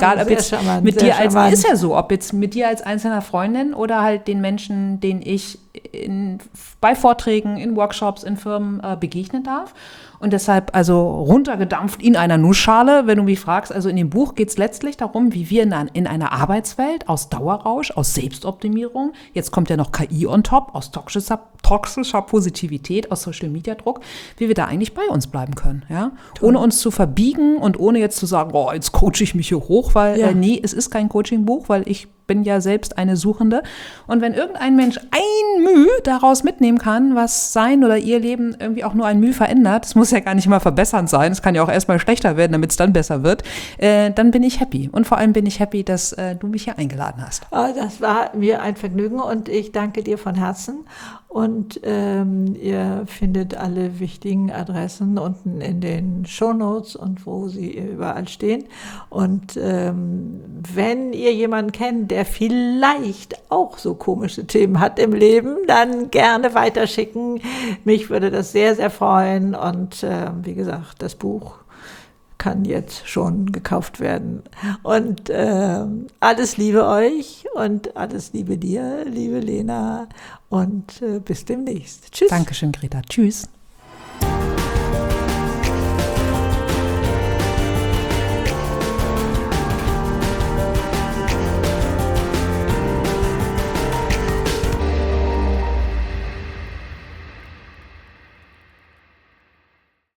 egal, ob sehr jetzt charmant, mit sehr dir als, charmant. ist ja so, ob jetzt mit dir als einzelner Freundin oder halt den Menschen, denen ich bei Vorträgen, in Workshops, in Firmen begegnen darf. Und deshalb also runtergedampft in einer Nussschale, wenn du mich fragst. Also in dem Buch geht es letztlich darum, wie wir in einer Arbeitswelt aus Dauerrausch, aus Selbstoptimierung, jetzt kommt ja noch KI on top, aus toxischer Positivität, aus Social-Media-Druck, wie wir da eigentlich bei uns bleiben können. Ja? Ohne uns zu verbiegen und ohne jetzt zu sagen, oh, jetzt coache ich mich hier hoch, weil nee, es ist kein Coaching-Buch, weil ich bin ja selbst eine Suchende. Und wenn irgendein Mensch ein Mühe daraus mitnehmen kann, was sein oder ihr Leben irgendwie auch nur ein Mühe verändert, das muss ja gar nicht mal verbessernd sein, es kann ja auch erstmal schlechter werden, damit es dann besser wird, dann bin ich happy. Und vor allem bin ich happy, dass du mich hier eingeladen hast. Das war mir ein Vergnügen und ich danke dir von Herzen. Und ihr findet alle wichtigen Adressen unten in den Shownotes und wo sie überall stehen. Und wenn ihr jemanden kennt, der vielleicht auch so komische Themen hat im Leben, dann gerne weiterschicken. Mich würde das sehr, sehr freuen. Und wie gesagt, das Buch kann jetzt schon gekauft werden. Und alles Liebe euch und alles Liebe dir, liebe Lena. Und bis demnächst. Tschüss. Dankeschön, Greta. Tschüss.